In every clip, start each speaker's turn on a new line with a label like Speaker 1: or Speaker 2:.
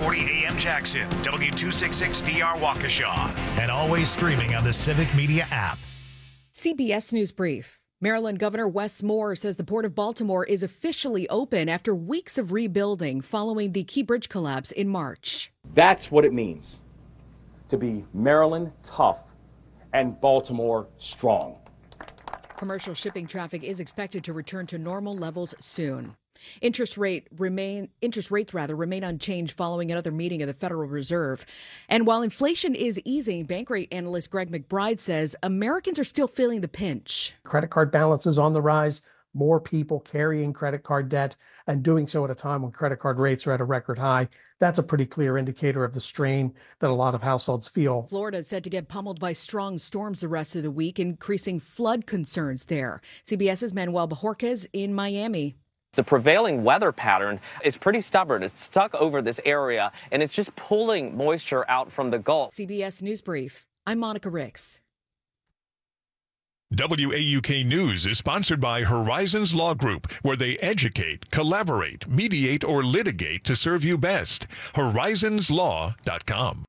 Speaker 1: 640 AM Jackson, W266DR Waukesha, and always streaming on the Civic Media app.
Speaker 2: CBS News Brief. Maryland Governor Wes Moore says the Port of Baltimore is officially open after weeks of rebuilding following the Key Bridge collapse in March.
Speaker 3: That's what it means to be Maryland tough and Baltimore strong.
Speaker 2: Commercial shipping traffic is expected to return to normal levels soon. Interest rates remain unchanged following another meeting of the Federal Reserve. And while inflation is easing, bank rate analyst Greg McBride says Americans are still feeling the pinch.
Speaker 4: Credit card balances on the rise, more people carrying credit card debt and doing so at a time when credit card rates are at a record high. That's a pretty clear indicator of the strain that a lot of households feel. Florida is said to get pummeled by strong storms the rest of the week, increasing flood concerns there. CBS's Manuel Bajorquez in Miami.
Speaker 5: The prevailing weather pattern is pretty stubborn. It's stuck over this area, and it's just pulling moisture out from the Gulf.
Speaker 2: CBS News Brief. I'm Monica Ricks.
Speaker 6: WAUK News is sponsored by Horizons Law Group, where they educate, collaborate, mediate, or litigate to serve you best. Horizonslaw.com.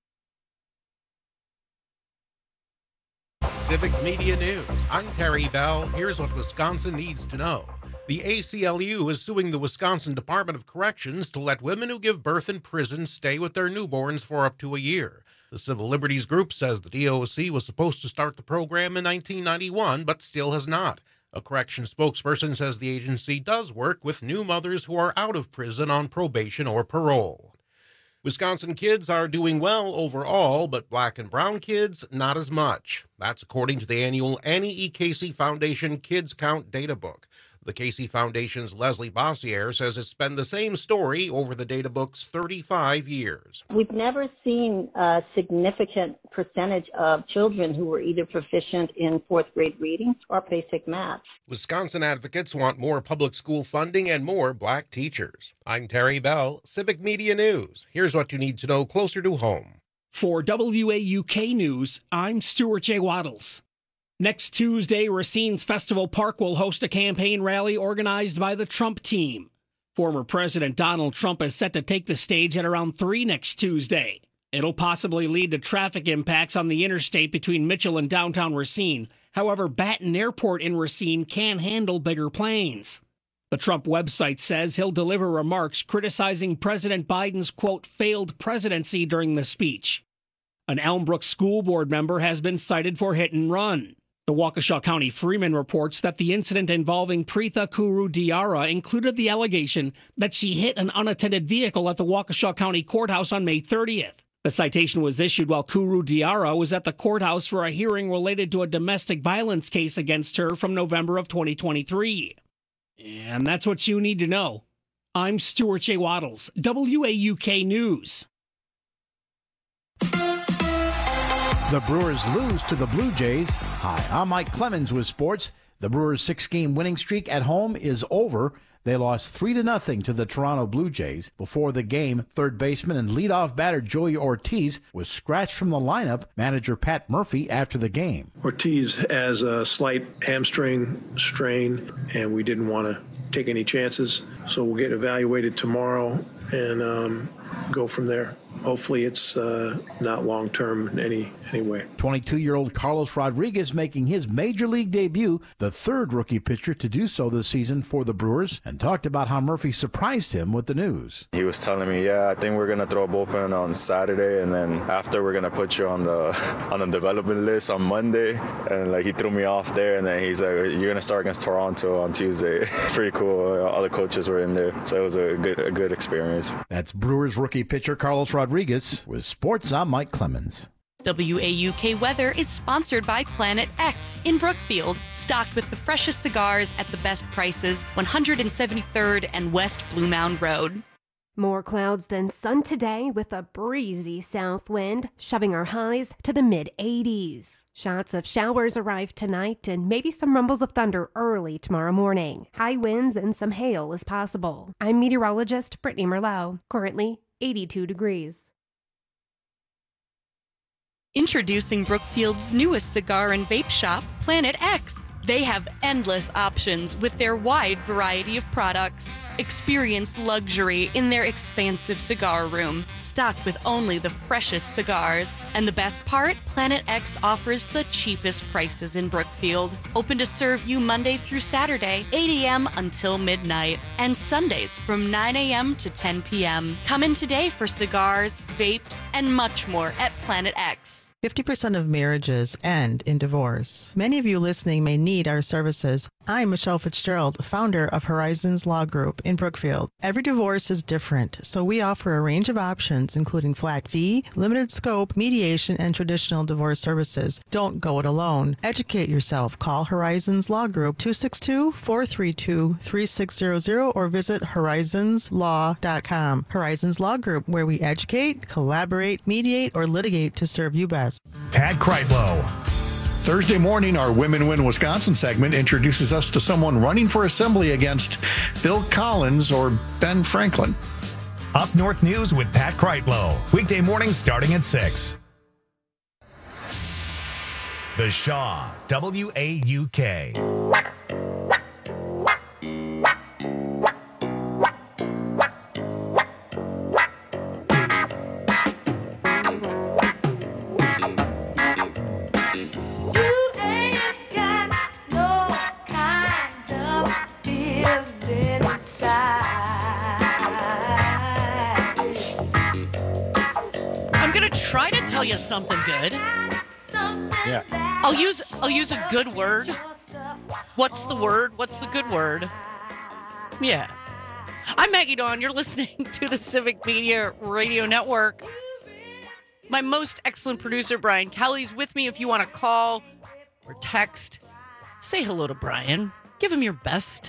Speaker 7: Civic Media News. I'm Terry Bell. Here's what Wisconsin needs to know. The ACLU is suing the Wisconsin Department of Corrections to let women who give birth in prison stay with their newborns for up to a year. The Civil Liberties Group says the DOC was supposed to start the program in 1991, but still has not. A corrections spokesperson says the agency does work with new mothers who are out of prison on probation or parole. Wisconsin kids are doing well overall, but black and brown kids, not as much. That's according to the annual Annie E. Casey Foundation Kids Count data book. The Casey Foundation's Leslie Bossier says it's been the same story over the data book's 35 years.
Speaker 8: We've never seen a significant percentage of children who were either proficient in fourth grade reading or basic math.
Speaker 7: Wisconsin advocates want more public school funding and more black teachers. I'm Terry Bell, Civic Media News. Here's what you need to know closer to home.
Speaker 9: For WAUK News, I'm Stuart J. Waddles. Next Tuesday, Racine's Festival Park will host a campaign rally organized by the Trump team. Former President Donald Trump is set to take the stage at around 3 next Tuesday. It'll possibly lead to traffic impacts on the interstate between Mitchell and downtown Racine. However, Baton Airport in Racine can handle bigger planes. The Trump website says he'll deliver remarks criticizing President Biden's, quote, failed presidency during the speech. An Elmbrook school board member has been cited for hit and run. The Waukesha County Freeman reports that the incident involving Preetha Kuru Diarra included the allegation that she hit an unattended vehicle at the Waukesha County Courthouse on May 30th. The citation was issued while Kuru Diarra was at the courthouse for a hearing related to a domestic violence case against her from November of 2023. And that's what you need to know. I'm Stuart J. Waddles, WAUK News.
Speaker 10: The Brewers lose to the Blue Jays. Hi, I'm Mike Clemens with sports. The Brewers' 6-game winning streak at home is over. They lost 3-0 to the Toronto Blue Jays. Before the game, third baseman and leadoff batter Joey Ortiz was scratched from the lineup. Manager Pat Murphy after the game.
Speaker 11: Ortiz has a slight hamstring strain, and we didn't want to take any chances. So we'll get evaluated tomorrow and go from there. Hopefully it's not long-term in any way.
Speaker 10: 22-year-old Carlos Rodriguez making his major league debut, the third rookie pitcher to do so this season for the Brewers, and talked about how Murphy surprised him with the news.
Speaker 12: He was telling me, I think we're going to throw a bullpen on Saturday, and then after we're going to put you on the development list on Monday. And he threw me off there, and then he's like, you're going to start against Toronto on Tuesday. Pretty cool. All the coaches were in there, so it was a good experience.
Speaker 10: That's Brewers rookie pitcher Carlos Rodriguez. With sports, I'm Mike Clemens.
Speaker 13: WAUK Weather is sponsored by Planet X in Brookfield, stocked with the freshest cigars at the best prices, 173rd and West Blue Mound Road.
Speaker 14: More clouds than sun today with a breezy south wind, shoving our highs to the mid-80s. Shots of showers arrive tonight and maybe some rumbles of thunder early tomorrow morning. High winds and some hail is possible. I'm meteorologist Brittany Merlot, currently 82 degrees.
Speaker 13: Introducing Brookfield's newest cigar and vape shop, Planet X. They have endless options with their wide variety of products. Experience luxury in their expansive cigar room, stocked with only the freshest cigars. And the best part? Planet X offers the cheapest prices in Brookfield. Open to serve you Monday through Saturday, 8 a.m. until midnight, and Sundays from 9 a.m. to 10 p.m. Come in today for cigars, vapes, and much more at Planet X.
Speaker 15: 50% of marriages end in divorce. Many of you listening may need our services. I'm Michelle Fitzgerald, founder of Horizons Law Group in Brookfield. Every divorce is different, so we offer a range of options, including flat fee, limited scope, mediation, and traditional divorce services. Don't go it alone. Educate yourself. Call Horizons Law Group 262-432-3600 or visit horizonslaw.com. Horizons Law Group, where we educate, collaborate, mediate, or litigate to serve you best.
Speaker 1: Pat Kreitlow.
Speaker 6: Thursday morning, our Women Win Wisconsin segment introduces us to someone running for assembly against Phil Collins or Ben Franklin.
Speaker 1: Up North News with Pat Kreitlow. Weekday mornings starting at 6. The Shaw, WAUK.
Speaker 16: Try to tell you something good.
Speaker 10: Yeah.
Speaker 16: I'll use a good word. What's the word? What's the good word? Yeah. I'm Maggie Dawn. You're listening to the Civic Media Radio Network. My most excellent producer, Brian Kelly's with me. If you want to call or text, say hello to Brian. Give him your best.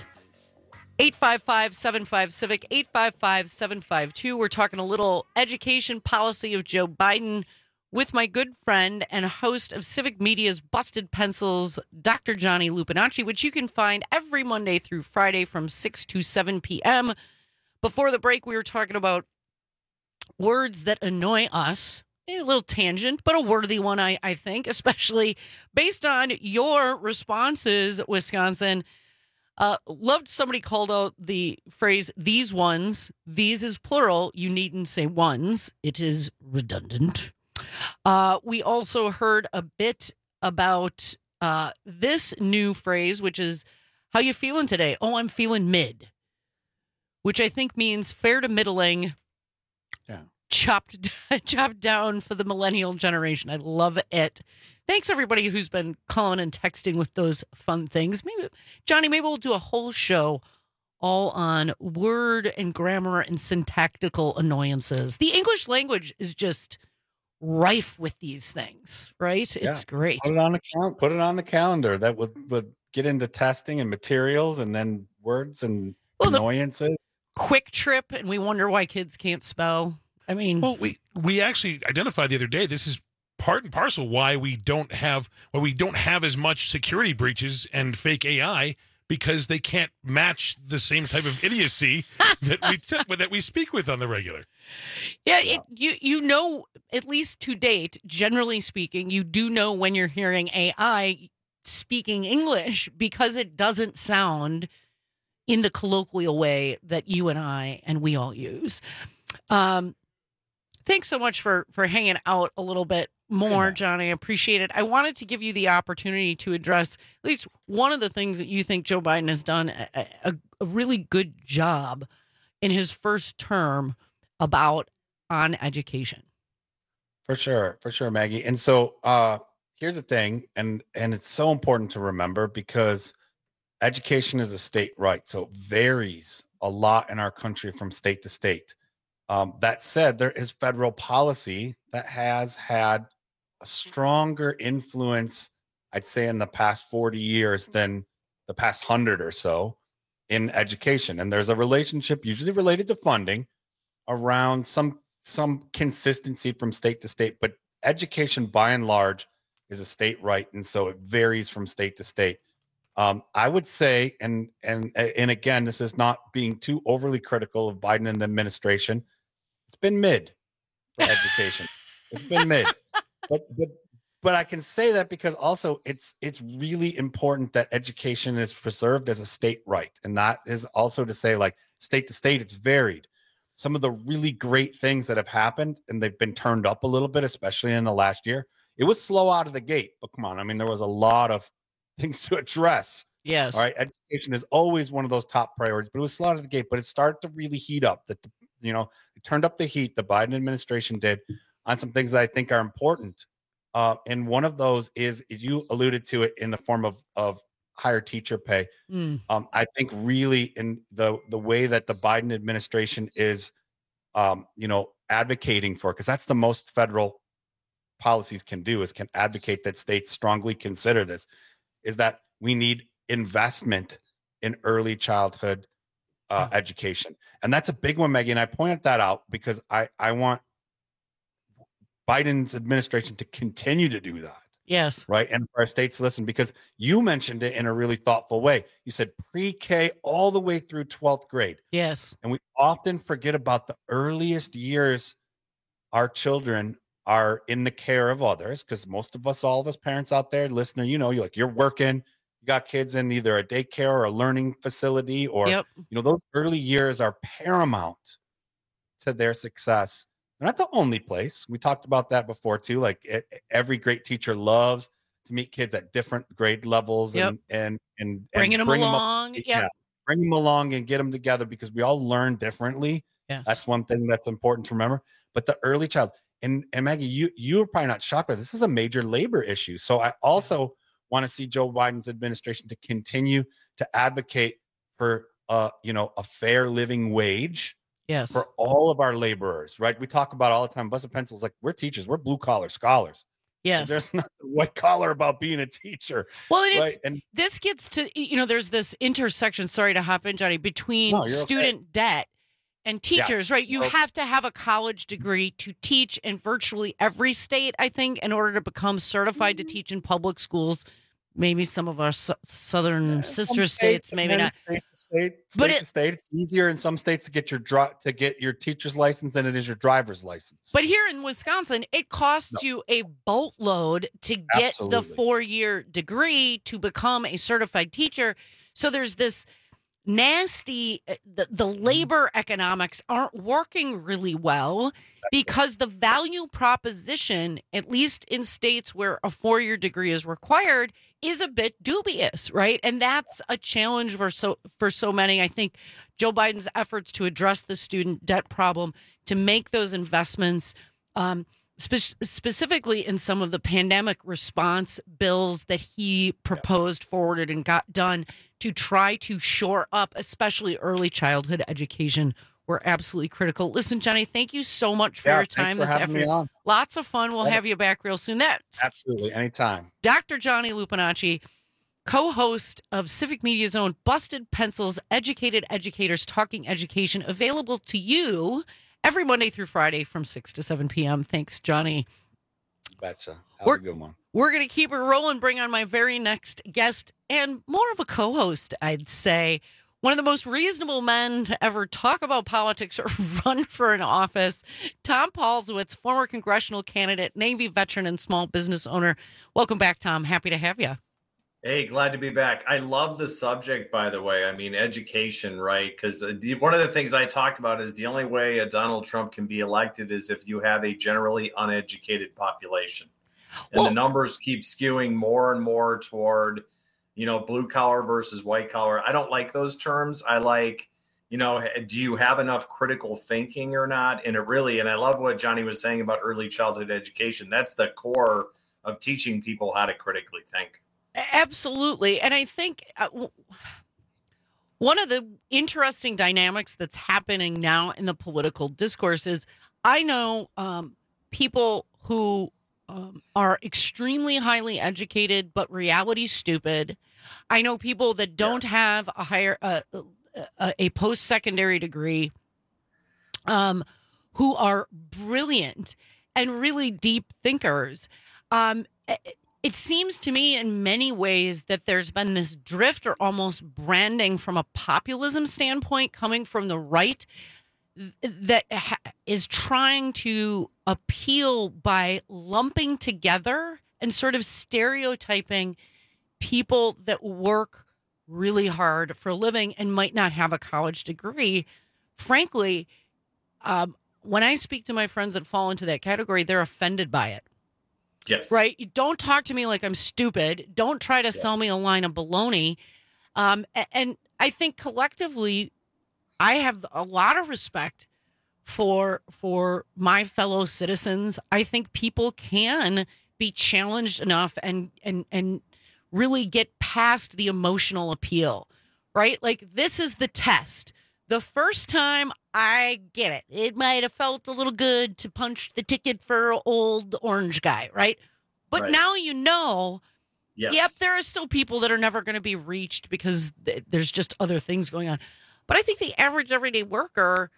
Speaker 16: 855-75-CIVIC, 855-752. We're talking a little education policy of Joe Biden with my good friend and host of Civic Media's Busted Pencils, Dr. Johnny Lupinacci, which you can find every Monday through Friday from 6 to 7 p.m. Before the break, we were talking about words that annoy us. A little tangent, but a worthy one, I think, especially based on your responses, Wisconsin. Loved somebody called out the phrase, these ones. These is plural. You needn't say ones. It is redundant. We also heard a bit about this new phrase, which is, how you feeling today? Oh, I'm feeling mid, which I think means fair to middling.
Speaker 10: Yeah.
Speaker 16: Chopped down for the millennial generation. I love it. Thanks, everybody who's been calling and texting with those fun things. Maybe, Johnny, maybe we'll do a whole show all on word and grammar and syntactical annoyances. The English language is just rife with these things, right?
Speaker 17: Yeah.
Speaker 16: It's great.
Speaker 17: Put it on the calendar. That would get into testing and materials and then words and annoyances.
Speaker 16: Quick trip, and we wonder why kids can't spell. I mean,
Speaker 7: well, we actually identified the other day, this is part and parcel why we don't have as much security breaches and fake AI, because they can't match the same type of idiocy that we speak with on the regular.
Speaker 16: Yeah, you know, at least to date, generally speaking, you do know when you're hearing AI speaking English because it doesn't sound in the colloquial way that you and I and we all use. Thanks so much for hanging out a little bit more, Johnny. I appreciate it. I wanted to give you the opportunity to address at least one of the things that you think Joe Biden has done a really good job in his first term on education.
Speaker 17: For sure, Maggie. And so here's the thing, and it's so important to remember because education is a state right, so it varies a lot in our country from state to state. That said, there is federal policy that has had a stronger influence, I'd say, in the past 40 years than the past 100 or so in education. And there's a relationship usually related to funding around some consistency from state to state. But education, by and large, is a state right. And so it varies from state to state. I would say, and again, this is not being too overly critical of Biden and the administration. It's been mid for education. It's been mid, but I can say that because also it's really important that education is preserved as a state right, and that is also to say, like, state to state, it's varied. Some of the really great things that have happened, and they've been turned up a little bit, especially in the last year. It was slow out of the gate, but come on. I mean, there was a lot of things to address.
Speaker 16: Yes.
Speaker 17: All right. Education is always one of those top priorities, but it was slow out of the gate, but it started to really heat up. It turned up the heat, the Biden administration did, on some things that I think are important. And one of those is you alluded to it in the form of higher teacher pay. I think really in the way that the Biden administration is, advocating for, because that's the most federal policies can do, is can advocate that states strongly consider this, is that we need investment in early childhood education. And that's a big one, Maggie. And I pointed that out because I want Biden's administration to continue to do that.
Speaker 16: Yes.
Speaker 17: Right. And for our states to listen, because you mentioned it in a really thoughtful way. You said pre-K all the way through 12th grade.
Speaker 16: Yes.
Speaker 17: And we often forget about the earliest years our children are in the care of others, because most of us, all of us parents out there, listener, you're working, you got kids in either a daycare or a learning facility, or, those early years are paramount to their success. They're not the only place. We talked about that before too. Like every great teacher loves to meet kids at different grade levels and
Speaker 16: bringing them along.
Speaker 17: Bring them along and get them together, because we all learn differently.
Speaker 16: Yes.
Speaker 17: That's one thing that's important to remember. But the early child, and Maggie, you're probably not shocked by this. This is a major labor issue. So I also want to see Joe Biden's administration to continue to advocate for a fair living wage.
Speaker 16: Yes.
Speaker 17: For all of our laborers, right? We talk about all the time, Busted Pencils, like we're teachers, we're blue collar scholars.
Speaker 16: Yes.
Speaker 17: There's nothing white collar about being a teacher.
Speaker 16: Well, and this gets to, there's this intersection, sorry to hop in, Johnny, between student debt and teachers,
Speaker 17: Yes.
Speaker 16: right? You have to have a college degree to teach in virtually every state, I think, in order to become certified to teach in public schools. Maybe some of our southern sister states, maybe not.
Speaker 17: State to state, it's easier in some states to get your teacher's license than it is your driver's license.
Speaker 16: But here in Wisconsin, it costs you a boatload to get the 4-year degree to become a certified teacher. So there's this nasty, the labor economics aren't working really well because the value proposition, at least in states where a 4-year degree is required, is a bit dubious, right? And that's a challenge for so many. I think Joe Biden's efforts to address the student debt problem, to make those investments, specifically in some of the pandemic response bills that he proposed, forwarded, and got done to try to shore up, especially early childhood education, were absolutely critical. Listen, Johnny, thank you so much for your time this afternoon. Lots of fun. We'll have you back real soon. That's
Speaker 17: absolutely anytime.
Speaker 16: Dr. Johnny Lupinacci, co-host of Civic Media's own Busted Pencils, Educated Educators Talking Education, available to you every Monday through Friday from 6 to 7 p.m. Thanks, Johnny.
Speaker 17: Betcha. Have a good one.
Speaker 16: We're going to keep it rolling, bring on my very next guest, and more of a co-host, I'd say. One of the most reasonable men to ever talk about politics or run for an office, Tom Paulsowitz, former congressional candidate, Navy veteran, and small business owner. Welcome back, Tom. Happy to have you.
Speaker 18: Hey, glad to be back. I love the subject, by the way. I mean, education, right? Because one of the things I talk about is the only way a Donald Trump can be elected is if you have a generally uneducated population. And the numbers keep skewing more and more toward, blue collar versus white collar. I don't like those terms. I like, do you have enough critical thinking or not? And I love what Johnny was saying about early childhood education. That's the core of teaching people how to critically think.
Speaker 16: Absolutely. And I think one of the interesting dynamics that's happening now in the political discourse is I know people who are extremely highly educated, but reality stupid. I know people that don't have a post-secondary degree, who are brilliant and really deep thinkers. It seems to me in many ways that there's been this drift or almost branding from a populism standpoint coming from the right that is trying to appeal by lumping together and sort of stereotyping people that work really hard for a living and might not have a college degree. Frankly, when I speak to my friends that fall into that category, they're offended by it.
Speaker 18: Yes.
Speaker 16: Right? You don't talk to me like I'm stupid. Don't try to sell me a line of baloney. And I think collectively, I have a lot of respect for my fellow citizens. I think people can be challenged enough and really get past the emotional appeal, right? Like, this is the test. The first time, I get it. It might have felt a little good to punch the ticket for old orange guy, right? But now you know, yep, there are still people that are never going to be reached because there's just other things going on. But I think the average everyday worker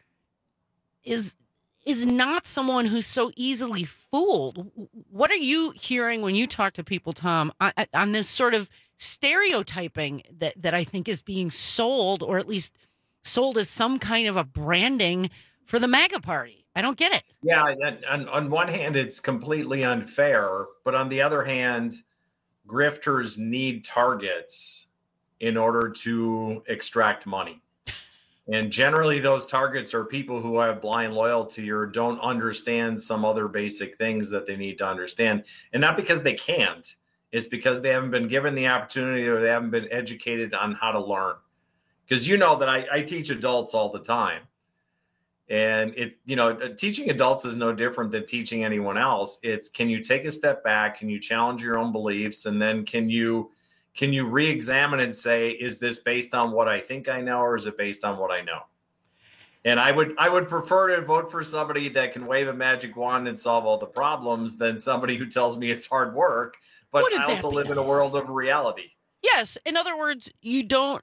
Speaker 16: is not someone who's so easily fooled. What are you hearing when you talk to people, Tom, on this sort of stereotyping that I think is being sold, or at least sold as some kind of a branding for the MAGA party? I don't get it.
Speaker 18: Yeah, on one hand, it's completely unfair, but on the other hand, grifters need targets in order to extract money. And generally, those targets are people who have blind loyalty or don't understand some other basic things that they need to understand. And not because they can't, it's because they haven't been given the opportunity or they haven't been educated on how to learn. Because you know that I teach adults all the time. And it's, teaching adults is no different than teaching anyone else. It's, can you take a step back? Can you challenge your own beliefs? And then can you re-examine and say, is this based on what I think I know, or is it based on what I know? And I would prefer to vote for somebody that can wave a magic wand and solve all the problems than somebody who tells me it's hard work. But I also live in a world of reality.
Speaker 16: Yes. In other words, you don't.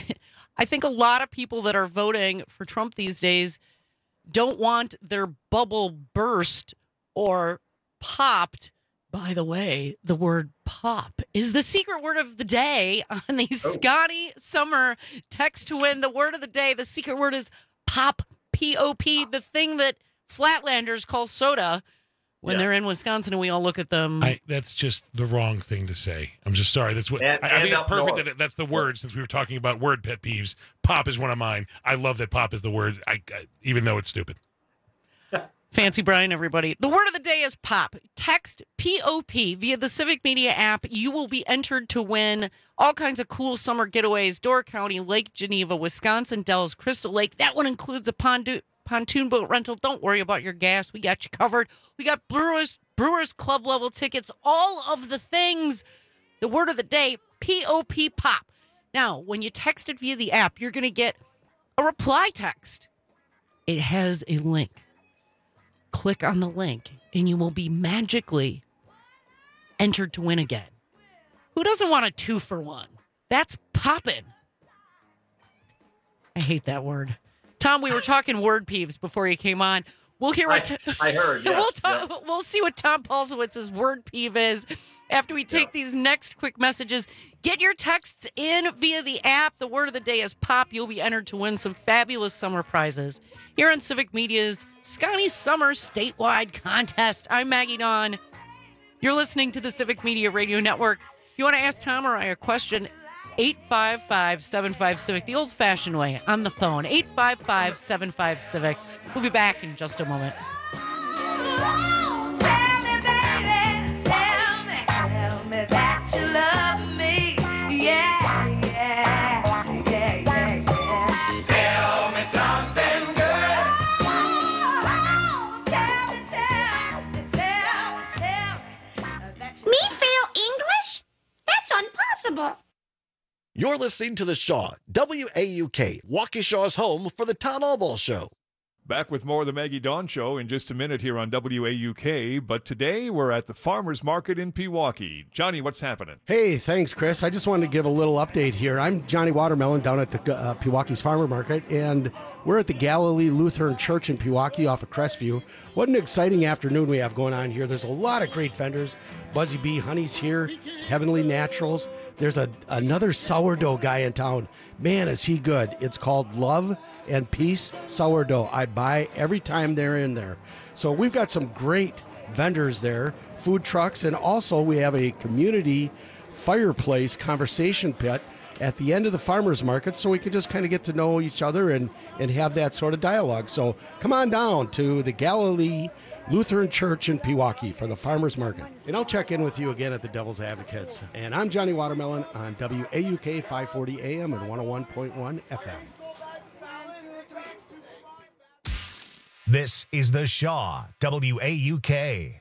Speaker 16: I think a lot of people that are voting for Trump these days don't want their bubble burst or popped. By the way, the word pop is the secret word of the day on the Scotty Summer text to win. The word of the day, the secret word is pop, P-O-P, the thing that Flatlanders call soda when they're in Wisconsin and we all look at them.
Speaker 19: That's just the wrong thing to say. I'm just sorry. That's what I think it's perfect that's the word, since we were talking about word pet peeves. Pop is one of mine. I love that pop is the word, even though it's stupid.
Speaker 16: Fancy Brian, everybody. The word of the day is pop. Text P-O-P via the Civic Media app. You will be entered to win all kinds of cool summer getaways. Door County, Lake Geneva, Wisconsin Dells, Crystal Lake. That one includes a pontoon boat rental. Don't worry about your gas. We got you covered. We got Brewers Club level tickets. All of the things. The word of the day, P-O-P, pop. Now, when you text it via the app, you're going to get a reply text. It has a link. Click on the link, and you will be magically entered to win again. Who doesn't want a 2-for-1? That's poppin'. I hate that word. Tom, we were talking word peeves before you came on. We'll hear what
Speaker 18: I heard. Yes,
Speaker 16: we'll see what Tom Paulsowitz's word peeve is after we take these next quick messages. Get your texts in via the app. The word of the day is pop. You'll be entered to win some fabulous summer prizes here on Civic Media's Scotty Summer statewide contest. I'm Maggie Dawn. You're listening to the Civic Media Radio Network. If you want to ask Tom or I a question, 855-75-CIVIC, the old-fashioned way, on the phone, 855-75-CIVIC. We'll be back in just a moment.
Speaker 20: Tell me, baby, tell me that you love me. Yeah, yeah, yeah, yeah, yeah. Tell me something good. Tell me.
Speaker 21: Me fail English? That's impossible.
Speaker 22: You're listening to The Shaw, WAUK, Waukesha's home for the Tom Albaugh Show.
Speaker 23: Back with more of the Maggie Dawn Show in just a minute here on WAUK, but today we're at the Farmers Market in Pewaukee. Johnny, what's happening?
Speaker 24: Hey, thanks, Chris. I just wanted to give a little update here. I'm Johnny Watermelon down at the Pewaukee's Farmer Market, and we're at the Galilee Lutheran Church in Pewaukee off of Crestview. What an exciting afternoon we have going on here. There's a lot of great vendors. Buzzy Bee Honey's here, Heavenly Naturals. There's another sourdough guy in town. Man, is he good. It's called Love and Peace Sourdough. I buy every time they're in there. So we've got some great vendors there, food trucks, and also we have a community fireplace conversation pit at the end of the farmers market so we can just kind of get to know each other and have that sort of dialogue. So come on down to the Galilee Lutheran Church in Pewaukee for the farmers market. And I'll check in with you again at the Devil's Advocates. And I'm Johnny Watermelon on WAUK 540 AM and 101.1 FM.
Speaker 1: This is The Shaw, WAUK.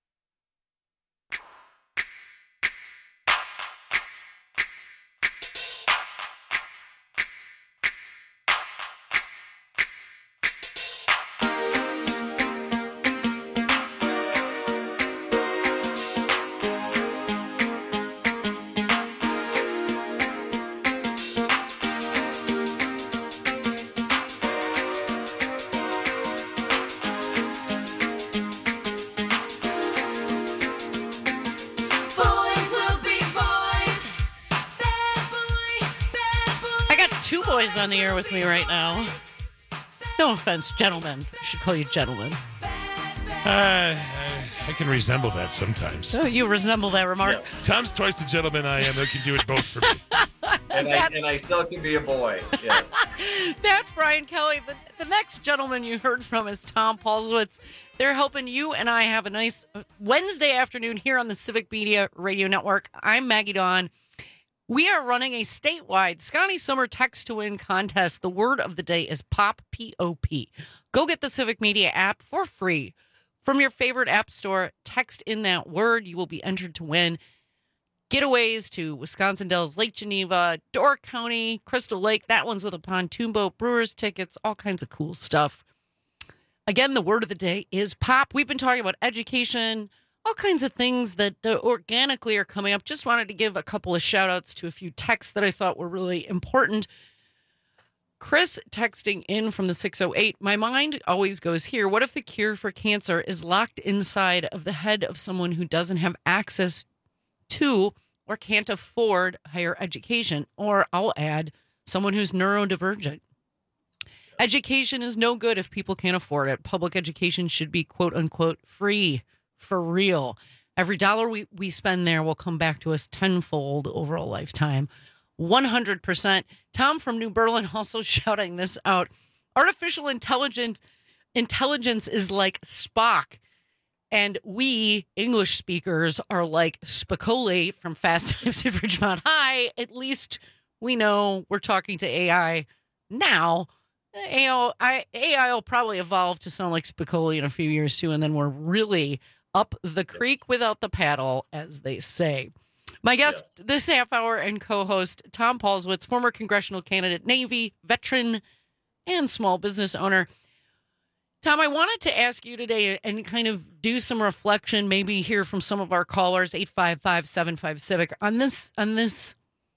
Speaker 16: On the air with me right now. No offense, gentlemen. I should call you gentlemen.
Speaker 19: I can resemble that sometimes.
Speaker 16: Oh, you resemble that remark.
Speaker 19: Yeah. Tom's twice the gentleman I am. I can do it both for me.
Speaker 18: and I still can be a boy. Yes.
Speaker 16: That's Brian Kelly. The next gentleman you heard from is Tom Paulswitz. They're helping you and I have a nice Wednesday afternoon here on the Civic Media Radio Network. I'm Maggie Dawn. We are running a statewide Scotty Summer Text to Win contest. The word of the day is POP, P-O-P. Go get the Civic Media app for free from your favorite app store. Text in that word. You will be entered to win getaways to Wisconsin Dells, Lake Geneva, Door County, Crystal Lake. That one's with a pontoon boat, Brewers tickets, all kinds of cool stuff. Again, the word of the day is POP. We've been talking about education, all kinds of things that organically are coming up. Just wanted to give a couple of shout outs to a few texts that I thought were really important. Chris texting in from the 608. My mind always goes here. What if the cure for cancer is locked inside of the head of someone who doesn't have access to or can't afford higher education? Or I'll add, someone who's neurodivergent. Education is no good if people can't afford it. Public education should be quote unquote free. For real. Every dollar we spend there will come back to us tenfold over a lifetime. 100%. Tom from New Berlin also shouting this out. Artificial intelligence is like Spock. And we, English speakers, are like Spicoli from Fast Times at Ridgemont High. At least we know we're talking to AI now. AI will probably evolve to sound like Spicoli in a few years, too. And then we're really up the creek without the paddle, as they say. My guest this half hour and co-host, Tom Paulswitz, former congressional candidate, Navy, veteran, and small business owner. Tom, I wanted to ask you today and kind of do some reflection, maybe hear from some of our callers, 855-75-CIVIC, on this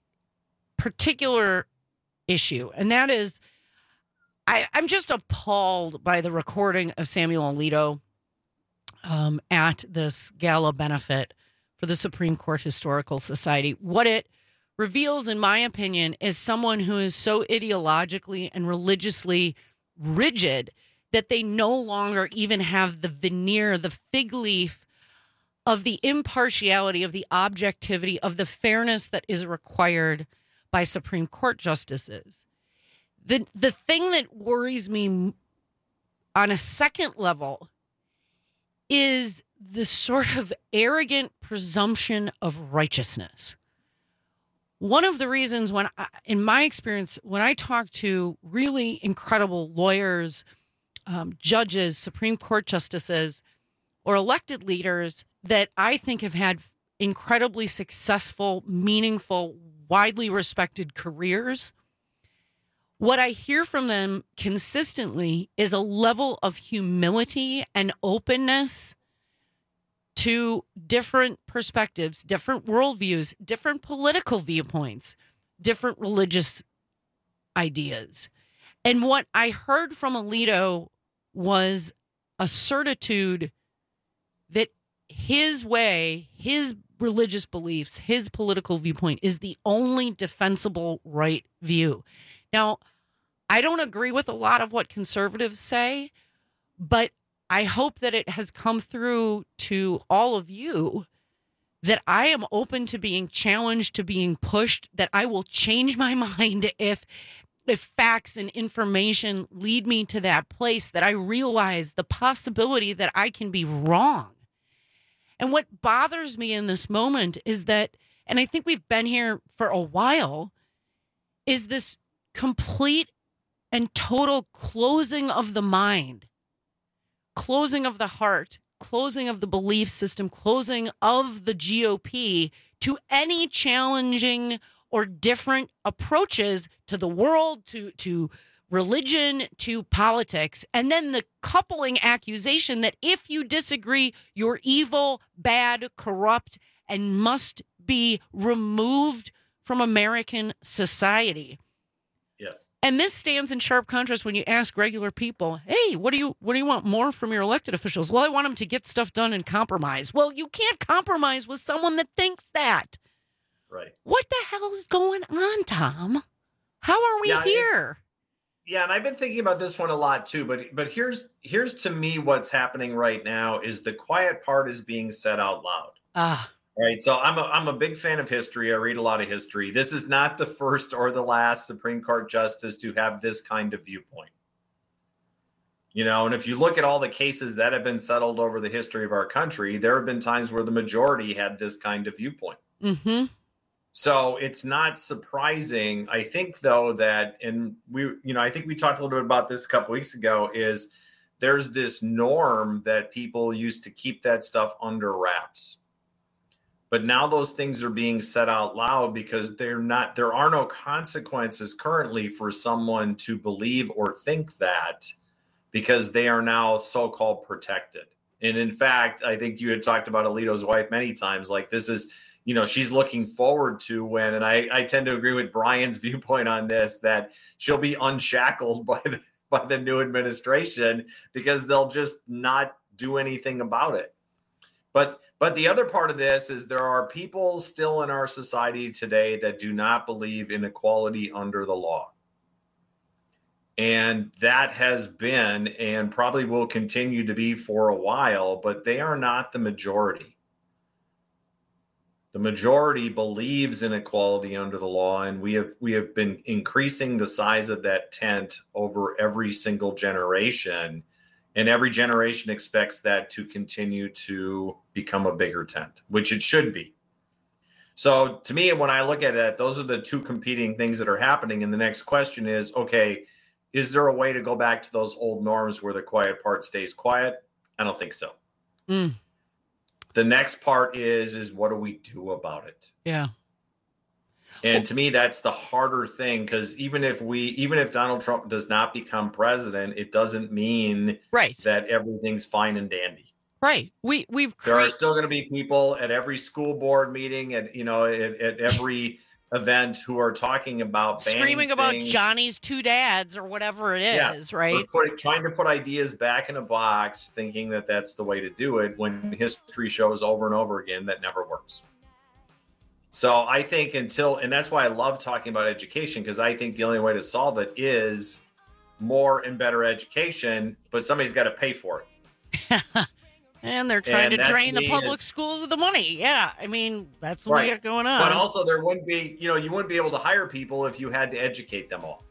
Speaker 16: particular issue. And that is, I'm just appalled by the recording of Samuel Alito at this gala benefit for the Supreme Court Historical Society. What it reveals, in my opinion, is someone who is so ideologically and religiously rigid that they no longer even have the veneer, the fig leaf of the impartiality, of the objectivity, of the fairness that is required by Supreme Court justices. The thing that worries me on a second level is the sort of arrogant presumption of righteousness. One of the reasons in my experience, when I talk to really incredible lawyers, judges, Supreme Court justices, or elected leaders that I think have had incredibly successful, meaningful, widely respected careers, what I hear from them consistently is a level of humility and openness to different perspectives, different worldviews, different political viewpoints, different religious ideas. And what I heard from Alito was a certitude that his way, his religious beliefs, his political viewpoint is the only defensible right view. Now, I don't agree with a lot of what conservatives say, but I hope that it has come through to all of you that I am open to being challenged, to being pushed, that I will change my mind if facts and information lead me to that place, that I realize the possibility that I can be wrong. And what bothers me in this moment is that, and I think we've been here for a while, is this complete and total closing of the mind, closing of the heart, closing of the belief system, closing of the GOP to any challenging or different approaches to the world, to religion, to politics. And then the coupling accusation that if you disagree, you're evil, bad, corrupt, and must be removed from American society.
Speaker 18: Yes.
Speaker 16: And this stands in sharp contrast when you ask regular people, hey, what do you want more from your elected officials? Well, I want them to get stuff done and compromise. Well, you can't compromise with someone that thinks that.
Speaker 18: Right.
Speaker 16: What the hell is going on, Tom? How are we here?
Speaker 18: Yeah, and I've been thinking about this one a lot too, but here's to me what's happening right now is the quiet part is being said out loud. Right. So I'm a big fan of history. I read a lot of history. This is not the first or the last Supreme Court justice to have this kind of viewpoint. You know, and if you look at all the cases that have been settled over the history of our country, there have been times where the majority had this kind of viewpoint.
Speaker 16: Mm-hmm.
Speaker 18: So it's not surprising. I think, though, that, and I think we talked a little bit about this a couple weeks ago, is there's this norm that people used to keep that stuff under wraps. But now those things are being said out loud because there are no consequences currently for someone to believe or think that, because they are now so-called protected. And in fact, I think you had talked about Alito's wife many times, like this is, she's looking forward to when, and I tend to agree with Brian's viewpoint on this, that she'll be unshackled by the new administration because they'll just not do anything about it. But the other part of this is there are people still in our society today that do not believe in equality under the law. And that has been and probably will continue to be for a while, but they are not the majority. The majority believes in equality under the law, and we have been increasing the size of that tent over every single generation, and every generation expects that to continue to become a bigger tent, which it should be. So to me, when I look at it, those are the two competing things that are happening. And the next question is, okay, is there a way to go back to those old norms where the quiet part stays quiet? I don't think so. The next part is what do we do about it?
Speaker 16: Yeah.
Speaker 18: And to me, that's the harder thing, because even if Donald Trump does not become president, it doesn't mean that everything's fine and dandy.
Speaker 16: Right.
Speaker 18: There are still going to be people at every school board meeting, at every event, who are talking about
Speaker 16: screaming about Johnny's two dads or whatever it is, right?
Speaker 18: Trying to put ideas back in a box, thinking that that's the way to do it, when history shows over and over again that never works. So I think and that's why I love talking about education, because I think the only way to solve it is more and better education, but somebody's got to pay for it.
Speaker 16: And they're trying to drain the public schools of the money. Yeah, I mean, that's what we got going on.
Speaker 18: But also there wouldn't be, you wouldn't be able to hire people if you had to educate them all.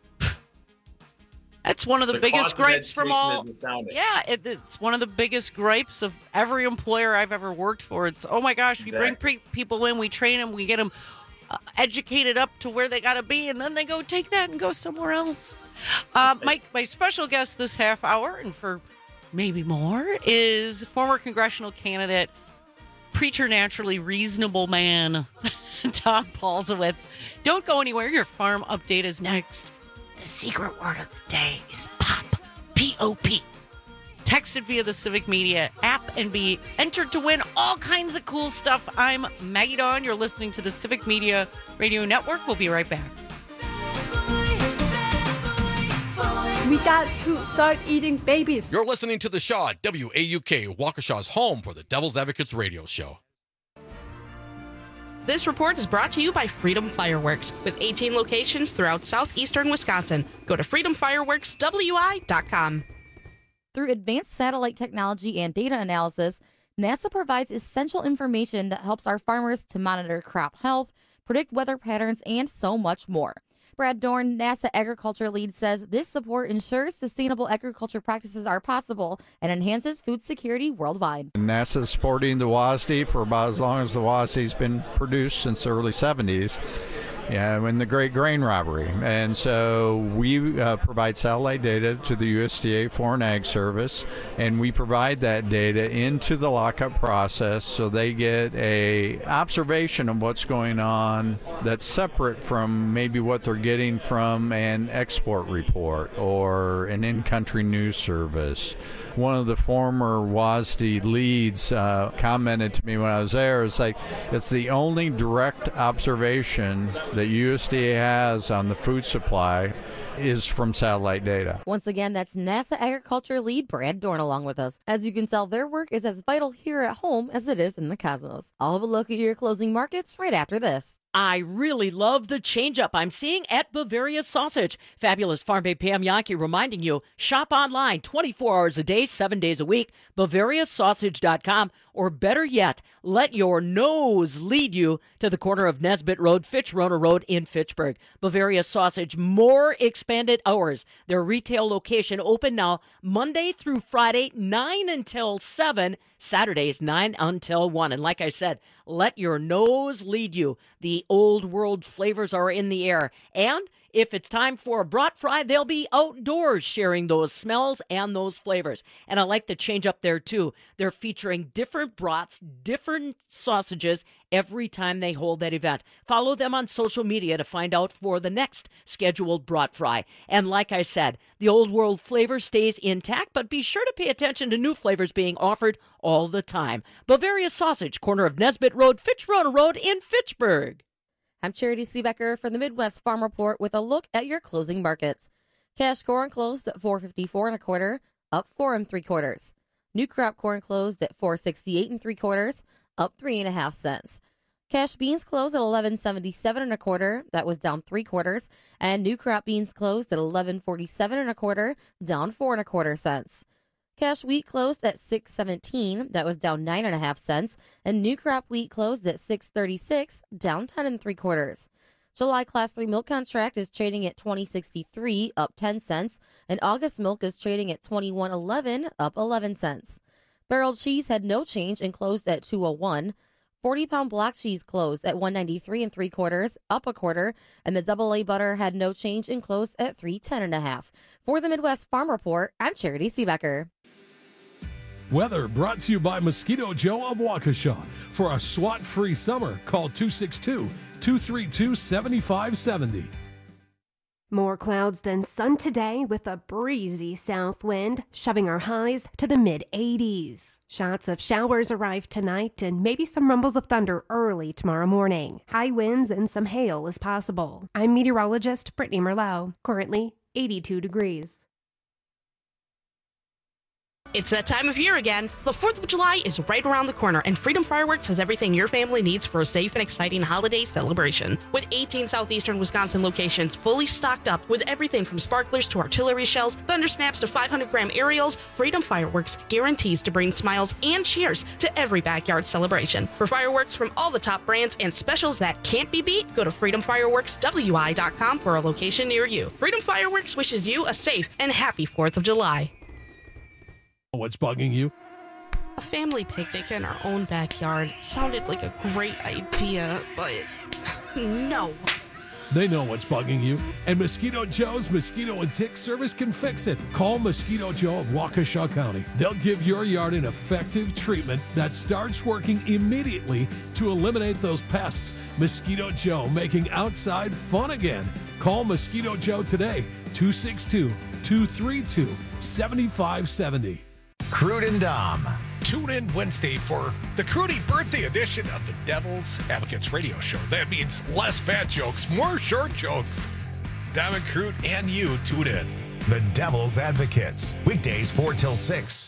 Speaker 16: That's one of the biggest gripes from all. Yeah, it's one of the biggest gripes of every employer I've ever worked for. It's, oh my gosh, we bring people in, we train them, we get them educated up to where they got to be, and then they go take that and go somewhere else. My special guest this half hour, and for maybe more, is former congressional candidate, preternaturally reasonable man, Tom Palzowitz. Don't go anywhere. Your farm update is next. The secret word of the day is POP, P-O-P. Text it via the Civic Media app and be entered to win all kinds of cool stuff. I'm Maggie Dawn. You're listening to the Civic Media Radio Network. We'll be right back.
Speaker 2: We got to start eating babies.
Speaker 3: You're listening to The Shaw, WAUK, Waukesha's home for the Devil's Advocates radio show.
Speaker 4: This report is brought to you by Freedom Fireworks, with 18 locations throughout southeastern Wisconsin. Go to freedomfireworkswi.com.
Speaker 5: Through advanced satellite technology and data analysis, NASA provides essential information that helps our farmers to monitor crop health, predict weather patterns, and so much more. Brad Dorn, NASA agriculture lead, says this support ensures sustainable agriculture practices are possible and enhances food security worldwide.
Speaker 8: NASA is supporting the WASDE for about as long as the WASDE's been produced, since the early 70s. Yeah, in the Great Grain Robbery. And so we provide satellite data to the USDA Foreign Ag Service, and we provide that data into the lockup process so they get a observation of what's going on that's separate from maybe what they're getting from an export report or an in-country news service. One of the former WASDE leads commented to me when I was there, it's like, it's the only direct observation that USDA has on the food supply is from satellite data.
Speaker 5: Once again, that's NASA agriculture lead Brad Dorn along with us. As you can tell, their work is as vital here at home as it is in the cosmos. I'll have a look at your closing markets right after this.
Speaker 9: I really love the change-up I'm seeing at Bavaria Sausage. Fabulous Farm Bay Pam Yankee reminding you, shop online 24 hours a day, 7 days a week, BavariaSausage.com, or better yet, let your nose lead you to the corner of Nesbitt Road, Fitch-Rona Road in Fitchburg. Bavaria Sausage, more expanded hours. Their retail location open now Monday through Friday, 9 until 7, Saturdays 9 until 1. And like I said, let your nose lead you. The old world flavors are in the air. And if it's time for a brat fry, they'll be outdoors sharing those smells and those flavors. And I like the change up there too. They're featuring different brats, different sausages every time they hold that event. Follow them on social media to find out for the next scheduled brat fry. And like I said, the old world flavor stays intact, but be sure to pay attention to new flavors being offered all the time. Bavaria Sausage, corner of Nesbitt Road, Fitch-Rona Road in Fitchburg.
Speaker 5: I'm Charity Seebecker for the Midwest Farm Report with a look at your closing markets. Cash corn closed at $4.54 1/4, up 4 3/4. New crop corn closed at $4.68 3/4, up 3.5 cents. Cash beans closed at $11.77 1/4, that was down 3/4, and new crop beans closed at $11.47 1/4, down 4 1/4 cents. Cash wheat closed at $6.17, that was down 9.5 cents, and new crop wheat closed at $6.36, down 10 3/4. July Class 3 milk contract is trading at $20.63, up 10 cents, and August milk is trading at $21.11, up 11 cents. Barrel cheese had no change and closed at $2.01. 40-pound block cheese closed at $1.93 3/4, up 1/4, and the double-A butter had no change and closed at $3.10 1/2. For the Midwest Farm Report, I'm Charity Seebecker.
Speaker 11: Weather brought to you by Mosquito Joe of Waukesha. For a SWAT-free summer, call 262-232-7570.
Speaker 14: More clouds than sun today with a breezy south wind, shoving our highs to the mid-80s. Shots of showers arrive tonight and maybe some rumbles of thunder early tomorrow morning. High winds and some hail is possible. I'm meteorologist Brittany Merlot, currently 82 degrees.
Speaker 4: It's that time of year again. The 4th of July is right around the corner, and Freedom Fireworks has everything your family needs for a safe and exciting holiday celebration. With 18 southeastern Wisconsin locations fully stocked up with everything from sparklers to artillery shells, thunder snaps to 500-gram aerials, Freedom Fireworks guarantees to bring smiles and cheers to every backyard celebration. For fireworks from all the top brands and specials that can't be beat, go to freedomfireworkswi.com for a location near you. Freedom Fireworks wishes you a safe and happy 4th of July.
Speaker 11: What's bugging you?
Speaker 4: A family picnic in our own backyard sounded like a great idea, but no.
Speaker 11: They know what's bugging you, and Mosquito Joe's Mosquito and Tick Service can fix it. Call Mosquito Joe of Waukesha County. They'll give your yard an effective treatment that starts working immediately to eliminate those pests. Mosquito Joe, making outside fun again. Call Mosquito Joe today, 262-232-7570.
Speaker 1: Crude and Dom. Tune in Wednesday for the Crudy birthday edition of the Devil's Advocates radio show. That means less fat jokes, more short jokes. Dom and Crude and you tune in. The Devil's Advocates, weekdays 4 till 6.